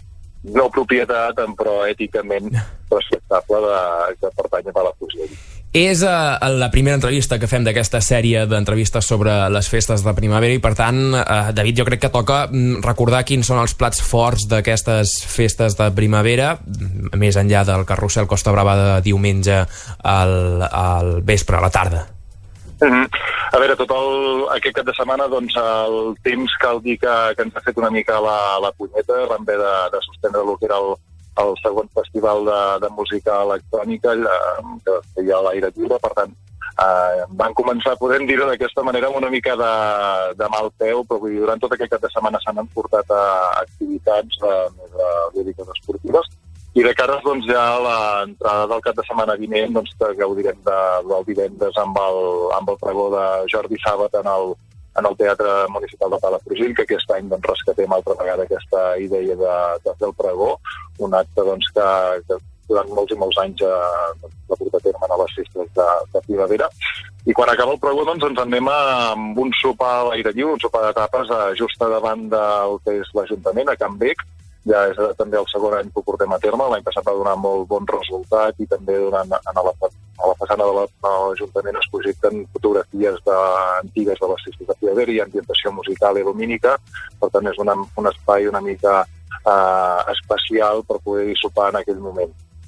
no propietat, però èticament respectable, de, que pertany a Palafrugell. És uh, la primera entrevista que fem d'aquesta sèrie d'entrevistes sobre les festes de primavera i, per tant, uh, David, jo crec que toca recordar quins són els plats forts d'aquestes festes de primavera, més enllà del carrusel Costa Brava de diumenge al, al vespre, a la tarda. Mm-hmm. A veure, tot el, aquest cap de setmana, doncs, el temps cal dir que, que ens ha fet una mica la, la punyeta, vam haver de, de suspendre el que era el el segon festival de, de música electrònica que feia a l'aire lliure. Per tant, eh, van començar, podem dir-ho d'aquesta manera, amb una mica de, de mal peu, però vull dir, durant tot aquest cap de setmana s'han portat a activitats eh, més lúdiques esportives, i de cara doncs, ja a l'entrada del cap de setmana vinent, doncs, que gaudirem de, del divendres amb el, amb el pregó de Jordi Sàbat en el en el Teatre Municipal de Palafrugell, que aquest any doncs, rescatem altra vegada aquesta idea de, de fer el pregó, un acte doncs, que, que durant molts i molts anys eh, l'ha portat a terme a les festes de, de primavera. I quan acaba el pregó doncs, ens anem amb un sopar a l'aire lliure, un sopar de tapes eh, just davant del que és l'Ajuntament, a Can Bec. Ja és també el segon any que ho portem a terme. L'any passat va donar molt bon resultat, i també durant, a, la, a la façana de l'Ajuntament es projecten fotografies de, antigues de les festes de primavera i ambientació musical i lumínica. Per tant, és una, un espai una mica eh, especial per poder sopar en aquell moment.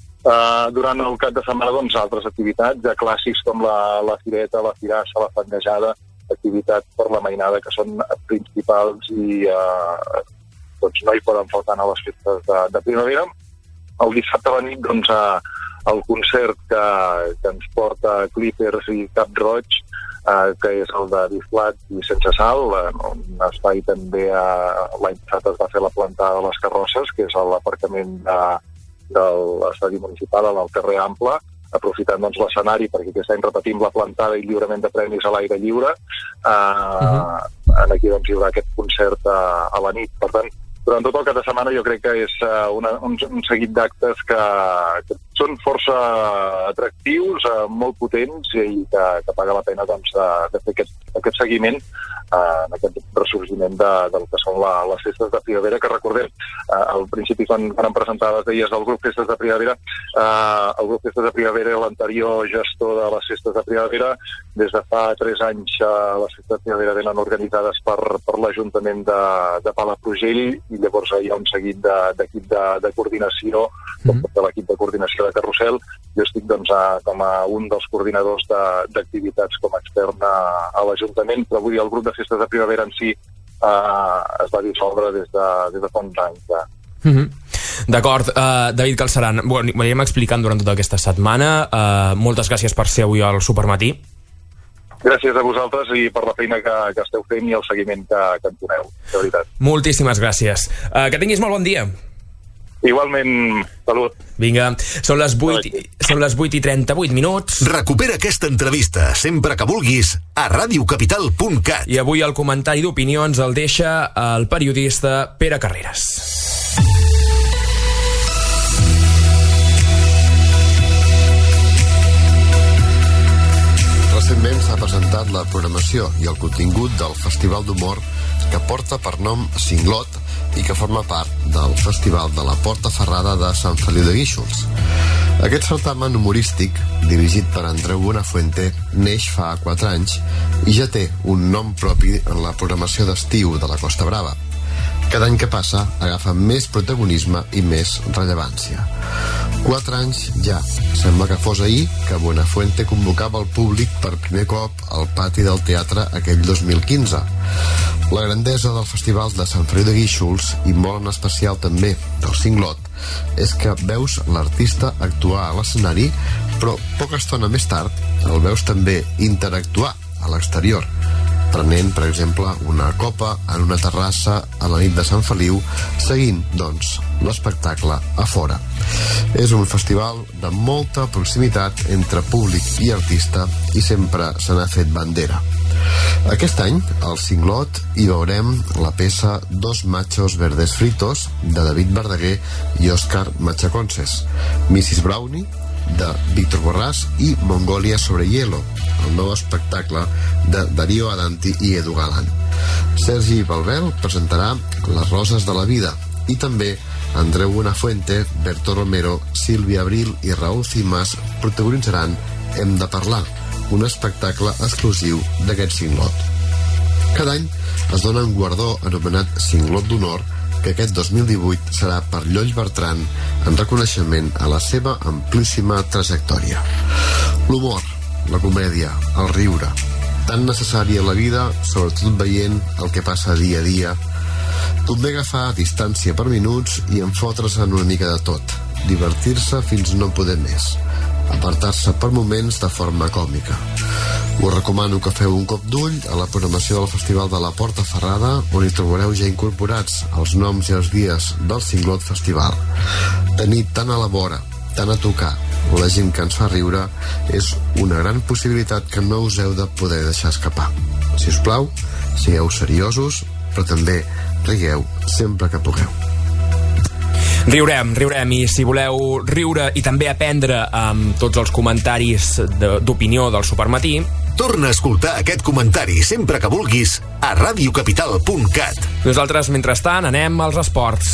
Uh, durant el cap de setmana, doncs, altres activitats, ja clàssics com la, la fireta, la firassa, la fangejada, activitats per la mainada que són principals i uh, doncs no hi poden faltar a les festes de, de primavera. El dissabte a la nit, doncs, uh, el concert que, que ens porta Clippers i Cap Roig, uh, que és el de Biflat i Sense Sal, uh, un espai també, uh, l'any passat es va fer la plantada de les carrosses, que és l'aparcament de de l'estadi municipal al carrer Ample, aprofitant doncs, l'escenari, perquè aquest any repetim la plantada i lliurament de premis a l'aire lliure. Uh, uh-huh. Aquí doncs, hi haurà aquest concert a, a la nit. Per tant, durant tot el cap de setmana jo crec que és uh, una, un, un seguit d'actes que, que són força atractius, uh, molt potents, i que, que paga la pena doncs, de, de fer aquest, aquest seguiment uh, en aquest ressorgiment de, del que són la, les festes de primavera, que recordem, uh, al principi quan van presentar les deies del grup Festes de Primavera, uh, el grup Festes de Primavera era l'anterior gestor de les festes de primavera. Des de fa tres anys uh, les festes de primavera venen organitzades per, per l'Ajuntament de, de Palafrugell, i llavors hi ha un seguit d'equip de, de, de coordinació, com mm-hmm. de l'equip de coordinació de Carrusel. Jo estic doncs, a, com a un dels coordinadors d'activitats com a extern a, a l'Ajuntament, però vull dir, el grup de festes de primavera en si uh, es va dissoldre des de, des de fa uns anys. Ja. Mm-hmm. D'acord, uh, David Galceran, bueno, ho anirem explicant durant tota aquesta setmana. Uh, moltes gràcies per ser avui al Supermatí. Gràcies a vosaltres i per la feina que, que esteu fent i el seguiment que, que en doneu, de veritat. Moltíssimes gràcies. Uh, que tinguis molt bon dia. Igualment, salut. Vinga, són les vuit, són les vuit i trenta-vuit minuts. Recupera aquesta entrevista sempre que vulguis a radiocapital punt cat. I avui el comentari d'opinions el deixa el periodista Pere Carreras. la programació i el contingut del Festival d'Humor que porta per nom Singlot i que forma part del Festival de la Porta Ferrada de Sant Feliu de Guíxols. Aquest certamen humorístic, dirigit per Andreu Buenafuente, neix fa quatre anys i ja té un nom propi en la programació d'estiu de la Costa Brava. Cada any que passa agafa més protagonisme i més rellevància. Quatre anys ja. Sembla que fos ahir que Buenafuente convocava el públic per primer cop al pati del teatre aquell dos mil quinze. La grandesa del Festival de Sant Feliu de Guíxols, i molt en especial també del Singlot, és que veus l'artista actuar a l'escenari, però poca estona més tard el veus també interactuar a l'exterior, prenent, per exemple, una copa en una terrassa a la nit de Sant Feliu, seguint, doncs, l'espectacle a fora. És un festival de molta proximitat entre públic i artista i sempre se n'ha fet bandera. Aquest any, al Singlot, hi veurem la peça Dos machos verdes fritos, de David Verdaguer i Òscar Machaconses, missus Brownie, de Víctor Borràs, i Mongolia sobre hielo, el nou espectacle de Darío Adanti i Edu Galán. Sergi Balbel presentarà Les roses de la vida, i també Andreu Buenafuente, Berto Romero, Sílvia Abril i Raúl Cimas protagonitzaran Hem de parlar, un espectacle exclusiu d'aquest Singlot. Cada any es dona un guardó anomenat Singlot d'Honor, que aquest dos mil divuit serà per Lloll Bertran en reconeixement a la seva amplíssima trajectòria. L'humor, la comèdia, el riure, tan necessari a la vida, sobretot veient el que passa dia a dia. Convé agafar distància per minuts i enfotre's en una mica de tot, divertir-se fins no poder més, apartar-se per moments de forma còmica. Us recomano que feu un cop d'ull a la programació del Festival de la Porta Ferrada, on hi trobareu ja incorporats els noms i els dies del Singlot Festival. Tenir tant a la vora, tant a tocar, la gent que ens fa riure, és una gran possibilitat que no us heu de poder deixar escapar. Si us plau, sigueu seriosos, però també rigueu sempre que pugueu. Riurem, riurem, i si voleu riure i també aprendre amb tots els comentaris d'opinió del Supermatí, torna a escoltar aquest comentari sempre que vulguis a radiocapital punt cat. Nosaltres, mentrestant, anem als esports.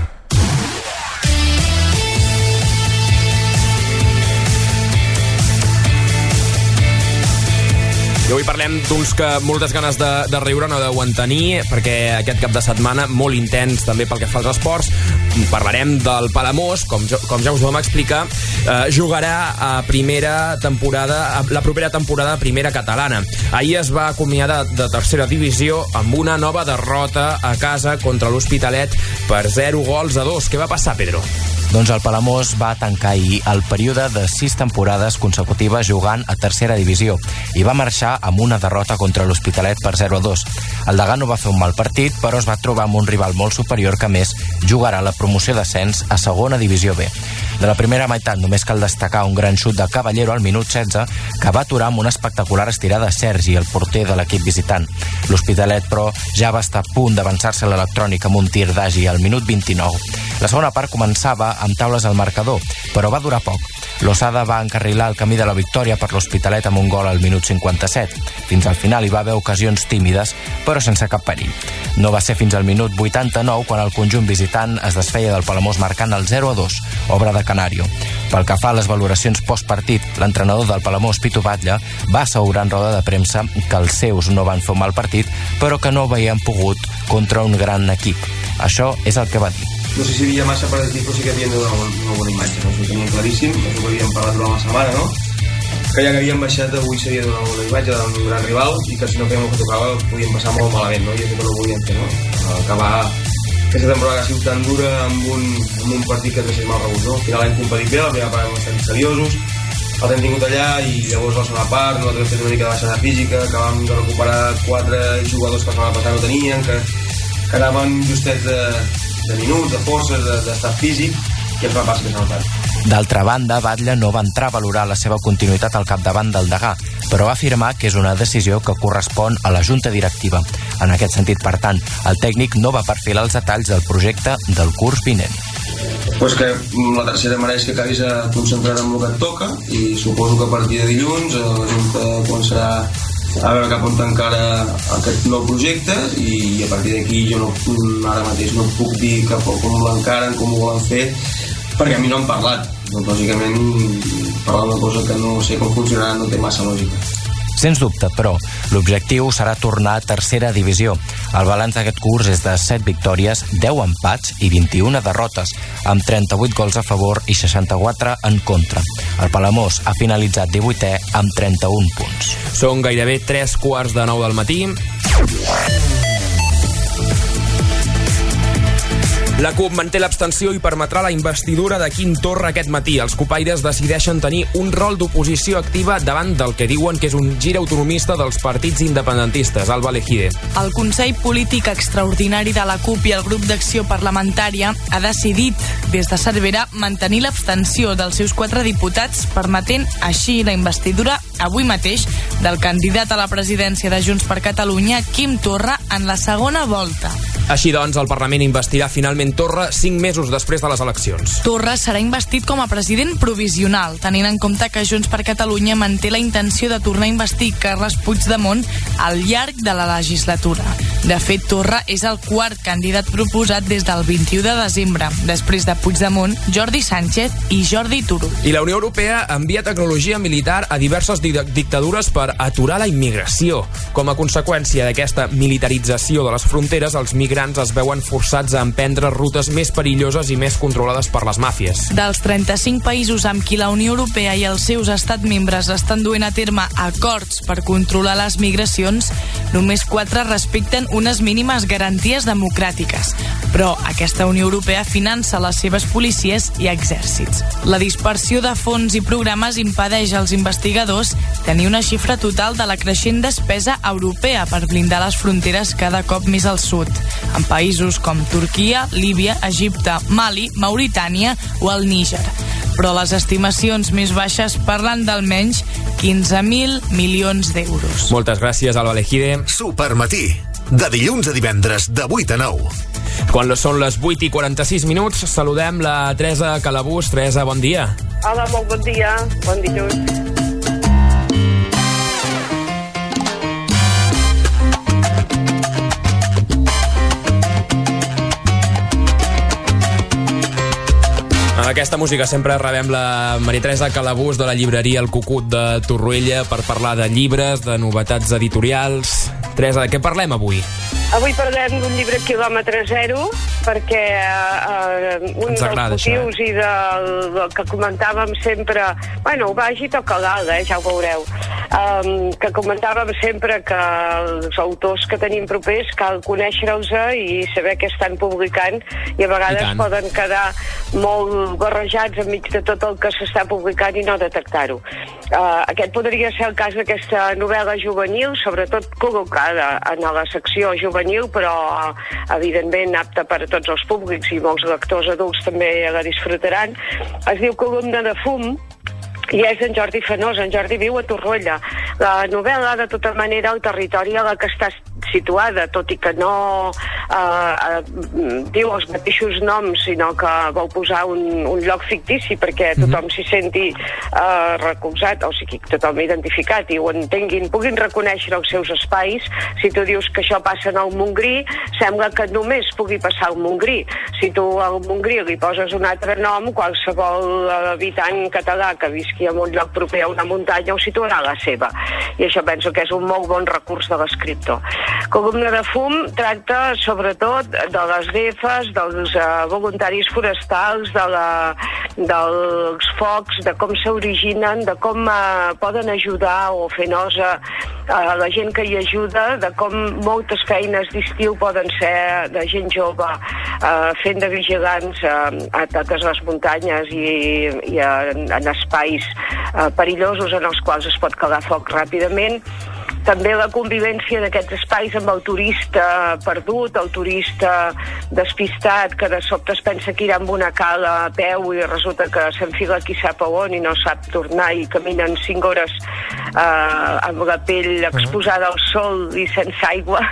I avui parlem d'uns que moltes ganes de, de riure no deuen tenir, perquè aquest cap de setmana, molt intens també pel que fa als esports, parlarem del Palamós, com, jo, com ja us vam explicar, eh, jugarà a primera temporada, a la propera temporada de primera catalana. Ahir es va acomiadar de tercera divisió amb una nova derrota a casa contra l'Hospitalet per zero gols a dos. Què va passar, Pedro? Doncs el Palamós va tancar ahir el període de sis temporades consecutives jugant a tercera divisió i va marxar amb una derrota contra l'Hospitalet per zero a dos. El Degà no va fer un mal partit, però es va trobar amb un rival molt superior que, a més, jugarà la promoció d'ascens a segona divisió B. De la primera meitat només cal destacar un gran xut de Caballero al minut setze que va aturar amb una espectacular estirada a Sergi, el porter de l'equip visitant. L'Hospitalet, però, ja va estar a punt d'avançar-se a l'electrònic amb un tir d'Agi al minut vint-i-nou. La segona part començava amb taules al marcador, però va durar poc. L'Osada va encarrilar el camí de la victòria per l'Hospitalet amb un gol al minut cinquanta-set. Fins al final hi va haver ocasions tímides, però sense cap perill. No va ser fins al minut vuitanta-nou quan el conjunt visitant es desfeia del Palamós marcant el zero a dos, obra de Canario. Pel que fa a les valoracions postpartit, l'entrenador del Palamós, Pitu Batlle, va assegurar en roda de premsa que els seus no van fer un mal partit, però que no havien pogut contra un gran equip. Això és el que va dir. No sé si hi havia massa per dir, però sí que havien de donar una, una bona imatge, no? Ho tenien claríssim, això que havíem parlat durant la setmana, no? Que ja que havíem baixat, avui s'havia de donar una bona imatge d'un gran rival i que si no fèiem el que tocava podíem passar molt malament, no? I és que no ho volíem fer, no? Acabar aquesta temporada que ha sigut tan dura amb un, amb un partit que és mal rebut, no? Al final hem competit bé, la primera part hem estat seriosos, els hem tingut allà i llavors la segona part nosaltres hem fet una mica de baixada física, acabàvem de recuperar quatre jugadors que la setmana passada no tenien, que, que anaven justets de de minuts, de forces, d'estat físic, que ens va passar que s'ha notat. D'altra banda, Batlle no va entrar a valorar la seva continuïtat al capdavant del Degà, però va afirmar que és una decisió que correspon a la junta directiva. En aquest sentit, per tant, el tècnic no va perfilar els detalls del projecte del curs vinent. Pues que la tercera mereix que acabis a concentrar en el que et toca i suposo que a partir de dilluns la junta començarà a veure cap on encara aquest nou projecte, i a partir d'aquí jo no, ara mateix no puc dir cap on, com l'encaren, com ho volen fer, perquè a mi no han parlat. Doncs, lògicament, parlar d'una cosa que no sé com funcionarà no té massa lògica. Sens dubte, però, l'objectiu serà tornar a tercera divisió. El balanç d'aquest curs és de set victòries, deu empats i vint-i-una derrotes, amb trenta-vuit gols a favor i seixanta-quatre en contra. El Palamós ha finalitzat divuitè amb trenta-un punts. Són gairebé tres quarts de nou del matí. La CUP manté l'abstenció i permetrà la investidura de Quim Torra aquest matí. Els cupaires decideixen tenir un rol d'oposició activa davant del que diuen que és un gir autonomista dels partits independentistes. Alba Lejide. El Consell Polític Extraordinari de la CUP i el Grup d'Acció Parlamentària ha decidit, des de Cervera, mantenir l'abstenció dels seus quatre diputats, permetent així la investidura avui mateix del candidat a la presidència de Junts per Catalunya, Quim Torra, en la segona volta. Així doncs, el Parlament investirà finalment Torra cinc mesos després de les eleccions. Torra serà investit com a president provisional, tenint en compte que Junts per Catalunya manté la intenció de tornar a investir Carles Puigdemont al llarg de la legislatura. De fet, Torra és el quart candidat proposat des del vint-i-u de desembre, després de Puigdemont, Jordi Sánchez i Jordi Turull. I la Unió Europea envia tecnologia militar a diverses dictadures per aturar la immigració. Com a conseqüència d'aquesta militarització de les fronteres, els migrants es veuen forçats a emprendre rutes més perilloses i més controlades per les màfies. Dels trenta-cinc països amb qui la Unió Europea i els seus estats membres estan duent a terme acords per controlar les migracions, només quatre respecten unes mínimes garanties democràtiques. Però aquesta Unió Europea finança les seves policies i exèrcits. La dispersió de fons i programes impedeix als investigadors tenir una xifra total de la creixent despesa europea per blindar les fronteres cada cop més al sud, en països com Turquia, Líbia, Egipte, Mali, Mauritània o el Níger. Però les estimacions més baixes parlen d'almenys quinze mil milions d'euros. Moltes gràcies, Alba Lejide. Supermatí, de dilluns a divendres, de vuit a nou. Quan són les vuit i quaranta-sis minuts, saludem la Teresa Calabús. Teresa, bon dia. Hola, molt bon dia. Bon dilluns. Amb aquesta música sempre rebem la Maria Teresa Calabús de la llibreria El Cucut de Torroella per parlar de llibres, de novetats editorials. Teresa, de què parlem avui? Avui parlem d'un llibre quilòmetre zero, perquè eh, un dels motius i del, del que comentàvem sempre, bueno, ho vagi toca l'ala, eh, ja ho veureu, um, que comentàvem sempre que els autors que tenim propers cal conèixer-los i saber què estan publicant, i a vegades poden quedar molt barrejats enmig de tot el que s'està publicant i no detectar-ho. Uh, aquest podria ser el cas d'aquesta novel·la juvenil, sobretot col·locada en la secció juvenil, però evidentment apta per a tots els públics, i molts lectors adults també la disfrutaran. Es diu Columna de fum i és en Jordi Fanós. En Jordi viu a Torroella. La novel·la, de tota manera, el territori a la que està situada, tot i que no eh, eh, diu els mateixos noms, sinó que vol posar un, un lloc fictici perquè tothom s'hi senti eh, recolzat, o sigui, tothom identificat, i ho entenguin, puguin reconèixer els seus espais. Si tu dius que això passa en el Montgrí, sembla que només pugui passar al Montgrí. Si tu al Montgrí li poses un altre nom, qualsevol habitant català que visqui en un lloc proper a una muntanya ho situarà a la seva. I això penso que és un molt bon recurs de l'escriptor. Columna de fum tracta sobretot de les D E F es, dels uh, voluntaris forestals, de la, dels focs, de com s'originen, de com uh, poden ajudar o fer nosa uh, la gent que hi ajuda, de com moltes feines d'estiu poden ser de gent jove uh, fent de vigilants uh, a totes les muntanyes i, i en, en espais uh, perillosos en els quals es pot calar foc ràpidament. També la convivència d'aquests espais amb el turista perdut, el turista despistat, que de sobte es pensa que irà amb una cala a peu i resulta que s'enfila qui sap a on i no sap tornar, i caminen cinc hores eh, amb la pell exposada al sol i sense aigua.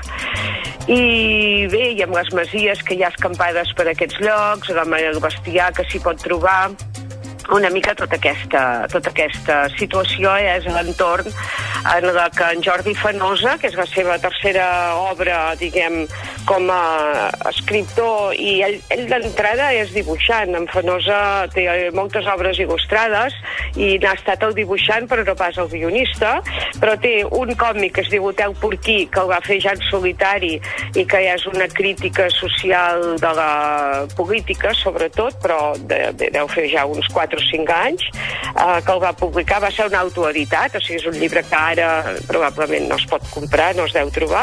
I bé, i amb les masies que hi ha escampades per aquests llocs, el bestiar que s'hi pot trobar. una mica tota aquesta, tota aquesta situació és l'entorn en la que en Jordi Fenosa, que és la seva tercera obra, diguem, com a escriptor, i ell, ell d'entrada és dibuixant. En Fenosa té moltes obres il·lustrades i n'ha estat el dibuixant, però no pas el guionista, però té un còmic que es diu Hotel Porquí, que el va fer ja en solitari i que ja és una crítica social de la política, sobretot, però de, de, deu fer ja uns quatre o cinc anys, eh, que el va publicar, va ser una autoeditat, o sigui, és un llibre que ara probablement no es pot comprar, no es deu trobar.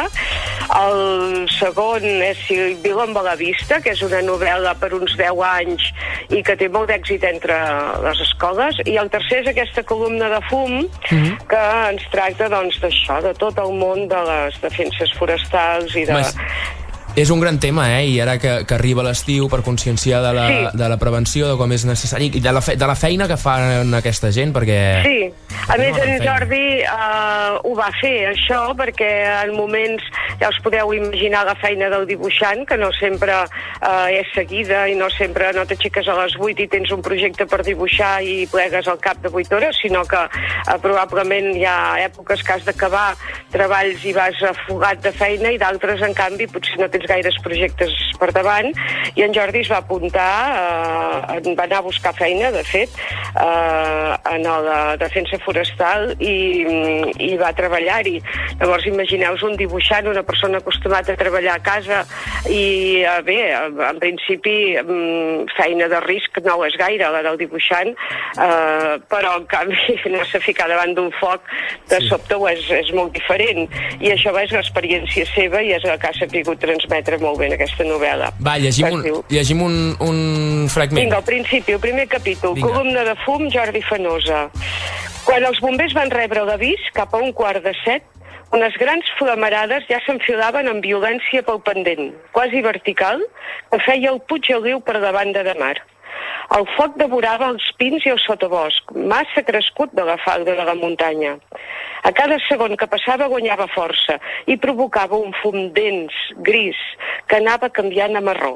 El segon és Si viu amb la vista, que és una novel·la per uns deu anys i que té molt d'èxit entre les escoles, i el tercer és aquesta columna de fum, mm-hmm. que ens tracta doncs d'això, de tot el món de les defenses forestals i de... Mas... És un gran tema, eh? I ara que, que arriba l'estiu, per conscienciar de la, sí. de la prevenció, de com és necessari, i de la, fe, de la feina que fan aquesta gent, perquè... Sí, a més en Jordi uh, ho va fer, això, perquè en moments, ja us podeu imaginar la feina del dibuixant, que no sempre uh, és seguida i no sempre no t'aixeques a les vuit i tens un projecte per dibuixar i plegues al cap de vuit hores, sinó que uh, probablement hi ha èpoques que has d'acabar treballs i vas afogat de feina, i d'altres, en canvi, potser no tens gaires projectes per davant, i en Jordi es va apuntar, eh, va anar a buscar feina, de fet, eh, en la defensa forestal, i, i va treballar-hi. Llavors, imagineu-vos un dibuixant, una persona acostumada a treballar a casa, i eh, bé, en principi, feina de risc no és gaire, la del dibuixant, eh, però en canvi anar-se a ficar davant d'un foc de sobte ho és, és molt diferent, i això és l'experiència seva i és el que ha sapigut transmetre molt bé en aquesta novel·la. Va, llegim, un, llegim un, un fragment. Vinga, al principi, el primer capítol. Vinga. Columna de fum, Jordi Fenosa. Quan els bombers van rebre l'avís, cap a un quart de set, unes grans flamarades ja s'enfilaven amb violència pel pendent, quasi vertical, que feia el Puig Aliu per la banda de mar. El foc devorava els pins i el sotabosc, massa crescut de la falda de la muntanya. A cada segon que passava guanyava força i provocava un fum dens, gris, que anava canviant a marró.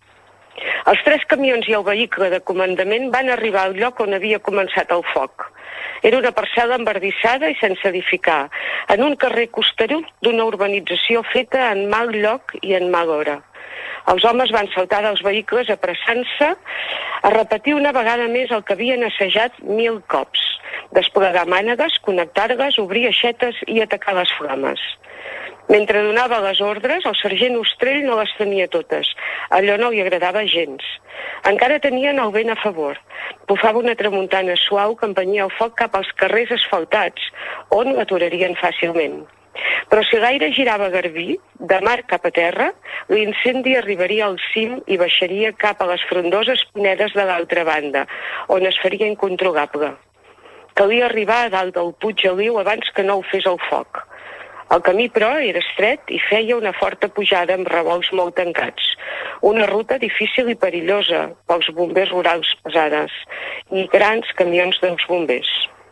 Els tres camions i el vehicle de comandament van arribar al lloc on havia començat el foc. Era una parcel·la embardissada i sense edificar, en un carrer costerut d'una urbanització feta en mal lloc i en mal hora. Els homes van saltar dels vehicles apressant-se a repetir una vegada més el que havien assajat mil cops. Desplegar mànegues, connectar-les, obrir aixetes i atacar les flames. Mentre donava les ordres, el sergent Ostrell no les tenia totes. Allò no li agradava gens. Encara tenien el vent a favor. Bufava una tramuntana suau que empenyia el foc cap als carrers asfaltats, on l'aturarien fàcilment. Però si l'aire girava garbí, de mar cap a terra, l'incendi arribaria al cim i baixaria cap a les frondoses pinedes de l'altra banda, on es faria incontrolable. Calia arribar a dalt del Puig Aliu abans que no ho fes el foc. El camí, però, era estret i feia una forta pujada amb revolts molt tancats. Una ruta difícil i perillosa pels bombers rurals pesades i grans camions dels bombers.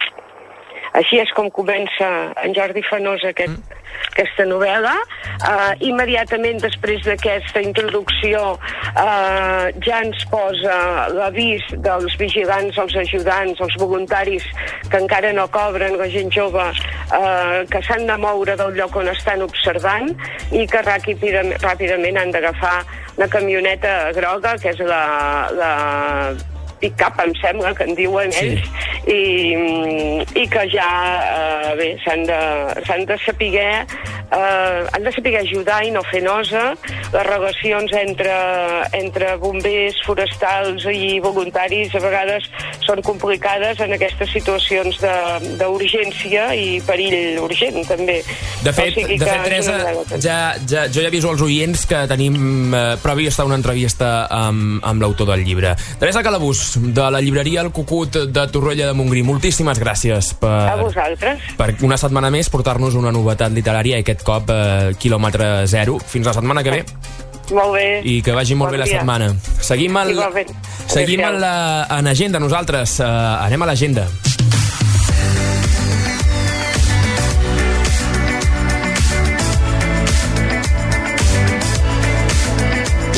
Així és com comença en Jordi Fenosa aquest, aquesta novel·la. Uh, immediatament després d'aquesta introducció uh, ja ens posa l'avís dels vigilants, els ajudants, els voluntaris que encara no cobren, la gent jove, uh, que s'han de moure del lloc on estan observant i que ràpidament, ràpidament han d'agafar una camioneta groga, que és la... la pick-up, em sembla, que en diuen ells, sí. i, i que ja eh, bé, s'han de, s'han de saber eh, han de saber ajudar i no fer nosa. Les relacions entre, entre bombers forestals i voluntaris a vegades són complicades en aquestes situacions d'urgència i perill urgent, també. De fet, o sigui de fet Teresa, ja, ja, jo ja aviso als oients que tenim eh, prevista una entrevista amb, amb l'autor del llibre. Teresa Calabús, de la llibreria El Cucut de Torroella de Montgrí. Moltíssimes gràcies per, a vosaltres. Per una setmana més portar-nos una novetat literària, i aquest cop eh, quilòmetre zero. Fins la setmana que ve. Molt bé. I que vagi molt bon bé la dia. setmana. Seguim, el, seguim en, la, en agenda nosaltres. Uh, anem a l'agenda.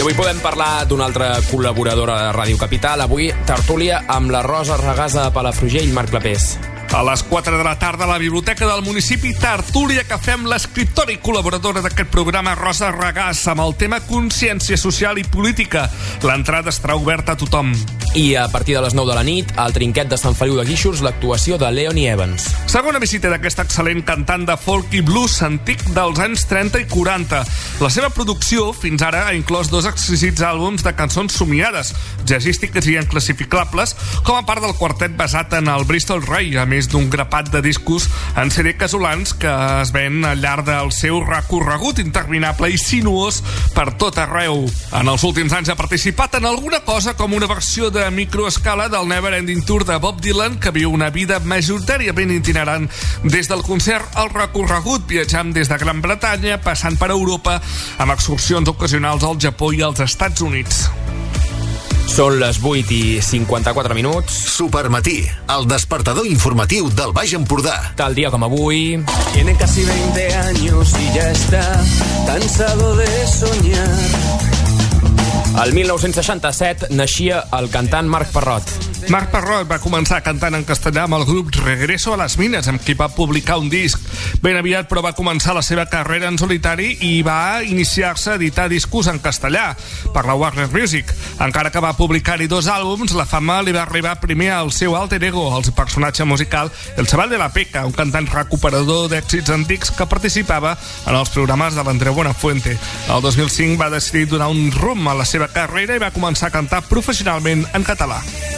avui podem parlar d'una altra col·laboradora de Ràdio Capital. Avui, tertúlia amb la Rosa Regàs de Palafrugell, Marc Clapés. A les quatre de la tarda a la biblioteca del municipi, tertúlia que fem l'escriptora i col·laboradora d'aquest programa, Rosa Regàs, amb el tema consciència social i política. L'entrada estarà oberta a tothom. I a partir de les nou de la nit, al Trinquet de Sant Feliu de Guíxols, l'actuació de Leonie Evans. Segona visita d'aquesta excel·lent cantant de folk i blues antic dels anys trenta i quaranta. La seva producció, fins ara, ha inclòs dos exquisits àlbums de cançons somiades, jazzístiques i inclassificables, com a part del quartet basat en el Bristol Ray, a més d'un grapat de discos en C D casolans que es ven al llarg del seu recorregut interminable i sinuós per tot arreu. En els últims anys ha participat en alguna cosa com una versió de microescala del Never Ending Tour de Bob Dylan, que viu una vida majoritàriament itinerant des del concert al recorregut, viatjant des de Gran Bretanya, passant per Europa, amb excursions ocasionals al Japó i als Estats Units. Són les vuit i cinquanta-quatre minuts. Supermatí, el despertador informatiu del Baix Empordà. Tal dia com avui. Tiene casi veinte años y ya está cansado de soñar. El mil nou-cents seixanta-set naixia el cantant Marc Parrot. Marc Parrot va començar cantant en castellà amb el grup Regreso a las Minas, amb qui va publicar un disc. Ben aviat, però, va començar la seva carrera en solitari i va iniciar-se a editar discos en castellà per la Warner Music. Encara que va publicar-hi dos àlbums, la fama li va arribar primer al seu alter ego, el personatge musical El Chaval de la Peca, un cantant recuperador d'èxits antics que participava en els programes de l'Andreu Buenafuente. El dos mil cinc va decidir donar un rumb a la seva carrera i va començar a cantar professionalment en català.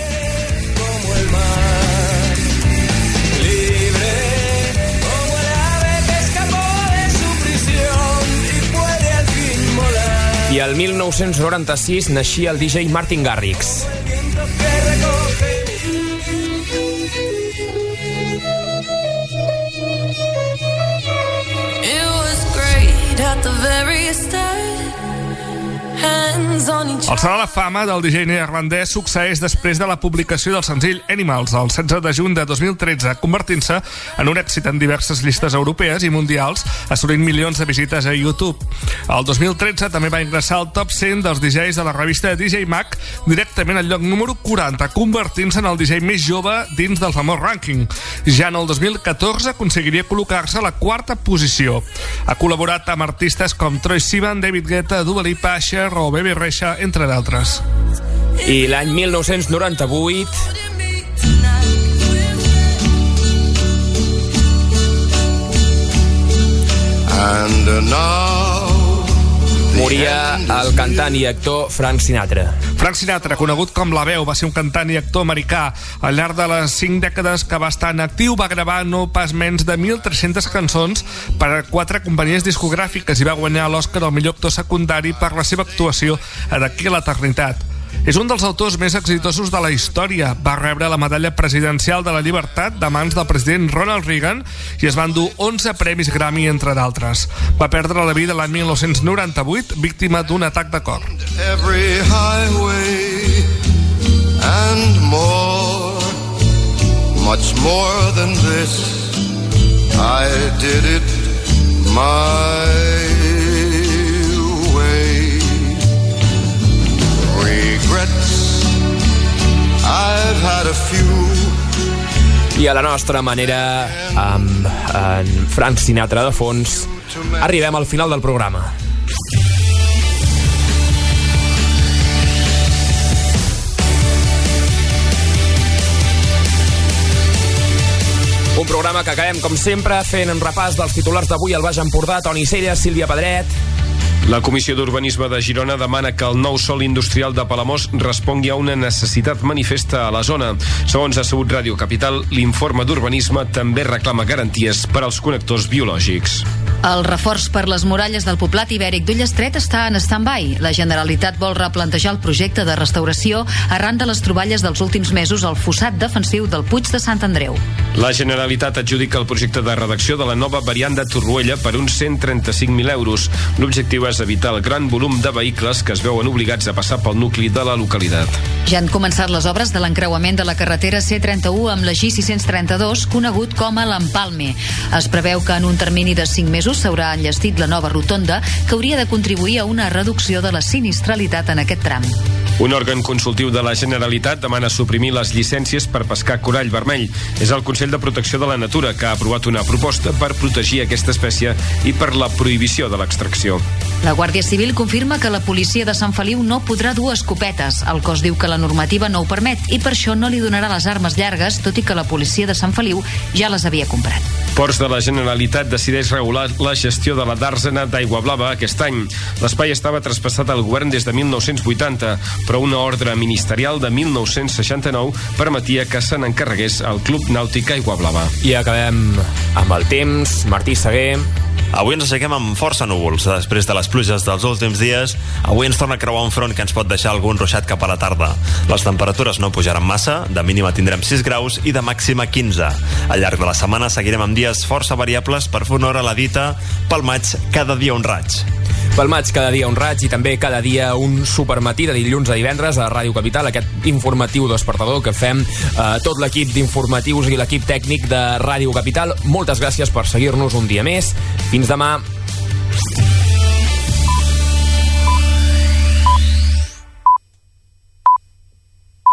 I el mil nou-cents noranta-sis naixia el D J Martin Garrix. It was great at the very start. El Saló de la Fama del D J neerlandès succeeix després de la publicació del senzill Animals el setze de juny de dos mil tretze, convertint-se en un èxit en diverses llistes europees i mundials, assolint milions de visites a YouTube. El dos mil tretze també va ingressar al top cent dels D Js de la revista D J Mag, directament al lloc número quaranta, convertint-se en el D J més jove dins del famós rànquing. Ja en el dos mil catorze aconseguiria col·locar-se a la quarta posició. Ha col·laborat amb artistes com Troye Sivan, David Guetta, Dua Lipa, Cher o Baby Rexha, entre d'altres. I l'any mil nou-cents noranta-vuit And now moria el cantant i actor Frank Sinatra. Frank Sinatra, conegut com La Veu, va ser un cantant i actor americà. Al llarg de les cinc dècades que va estar en actiu, va gravar no pas menys de mil tres-centes cançons per a quatre companyies discogràfiques i va guanyar l'Oscar al millor actor secundari per la seva actuació a D'aquí a l'eternitat. És un dels autors més exitosos de la història. Va rebre la medalla presidencial de la llibertat de mans del president Ronald Reagan i es van dur onze premis Grammy, entre d'altres. Va perdre la vida l'any mil nou-cents noranta-vuit, víctima d'un atac de cor. Every highway and more, much more than this, I did it my way. Regrets, I've had a few. I a la nostra manera, amb en Frank Sinatra de fons, arribem al final del programa. Un programa que acabem, com sempre, fent un repàs dels titulars d'avui al Baix Empordà. Toni Celles, Sílvia Pedret. La Comissió d'Urbanisme de Girona demana que el nou sòl industrial de Palamós respongui a una necessitat manifesta a la zona. Segons ha sabut Ràdio Capital, l'informe d'urbanisme també reclama garanties per als connectors biològics. El reforç per les muralles del poblat ibèric d'Ullestret està en stand-by. La Generalitat vol replantejar el projecte de restauració arran de les troballes dels últims mesos al fossat defensiu del Puig de Sant Andreu. La Generalitat adjudica el projecte de redacció de la nova variant de Torroella per uns cent trenta-cinc mil euros. L'objectiu és evitar el gran volum de vehicles que es veuen obligats a passar pel nucli de la localitat. Ja han començat les obres de l'encreuament de la carretera C trenta-u amb la G sis cents trenta-dos, conegut com a l'Empalme. Es preveu que en un termini de cinc mesos mesos s'haurà enllestit la nova rotonda, que hauria de contribuir a una reducció de la sinistralitat en aquest tram. Un òrgan consultiu de la Generalitat demana suprimir les llicències per pescar corall vermell. És el Consell de Protecció de la Natura que ha aprovat una proposta per protegir aquesta espècie i per la prohibició de l'extracció. La Guàrdia Civil confirma que la policia de Sant Feliu no podrà dur escopetes. El cos diu que la normativa no ho permet i per això no li donarà les armes llargues, tot i que la policia de Sant Feliu ja les havia comprat. Ports de la Generalitat decideix regular la gestió de la dàrsena d'Aigua Blava aquest any. L'espai estava traspassat al govern des de mil nou-cents vuitanta, però una ordre ministerial de mil nou-cents seixanta-nou permetia que se n'encarregués el Club Nàutic Aigua Blava. I acabem amb el temps. Martí Seguer. Avui ens aixequem amb força núvols. Després de les pluges dels últims dies, avui ens torna a creuar un front que ens pot deixar algun ruixat cap a la tarda. Les temperatures no pujaran massa, de mínima tindrem sis graus i de màxima quinze. Al llarg de la setmana seguirem amb dies força variables per fer honor a la dita pel maig cada dia un raig. Pel maig cada dia un raig i també cada dia un supermatí de dilluns a divendres a Ràdio Capital, aquest informatiu despertador que fem eh, tot l'equip d'informatius i l'equip tècnic de Ràdio Capital. Moltes gràcies per seguir-nos un dia més. Fins demà.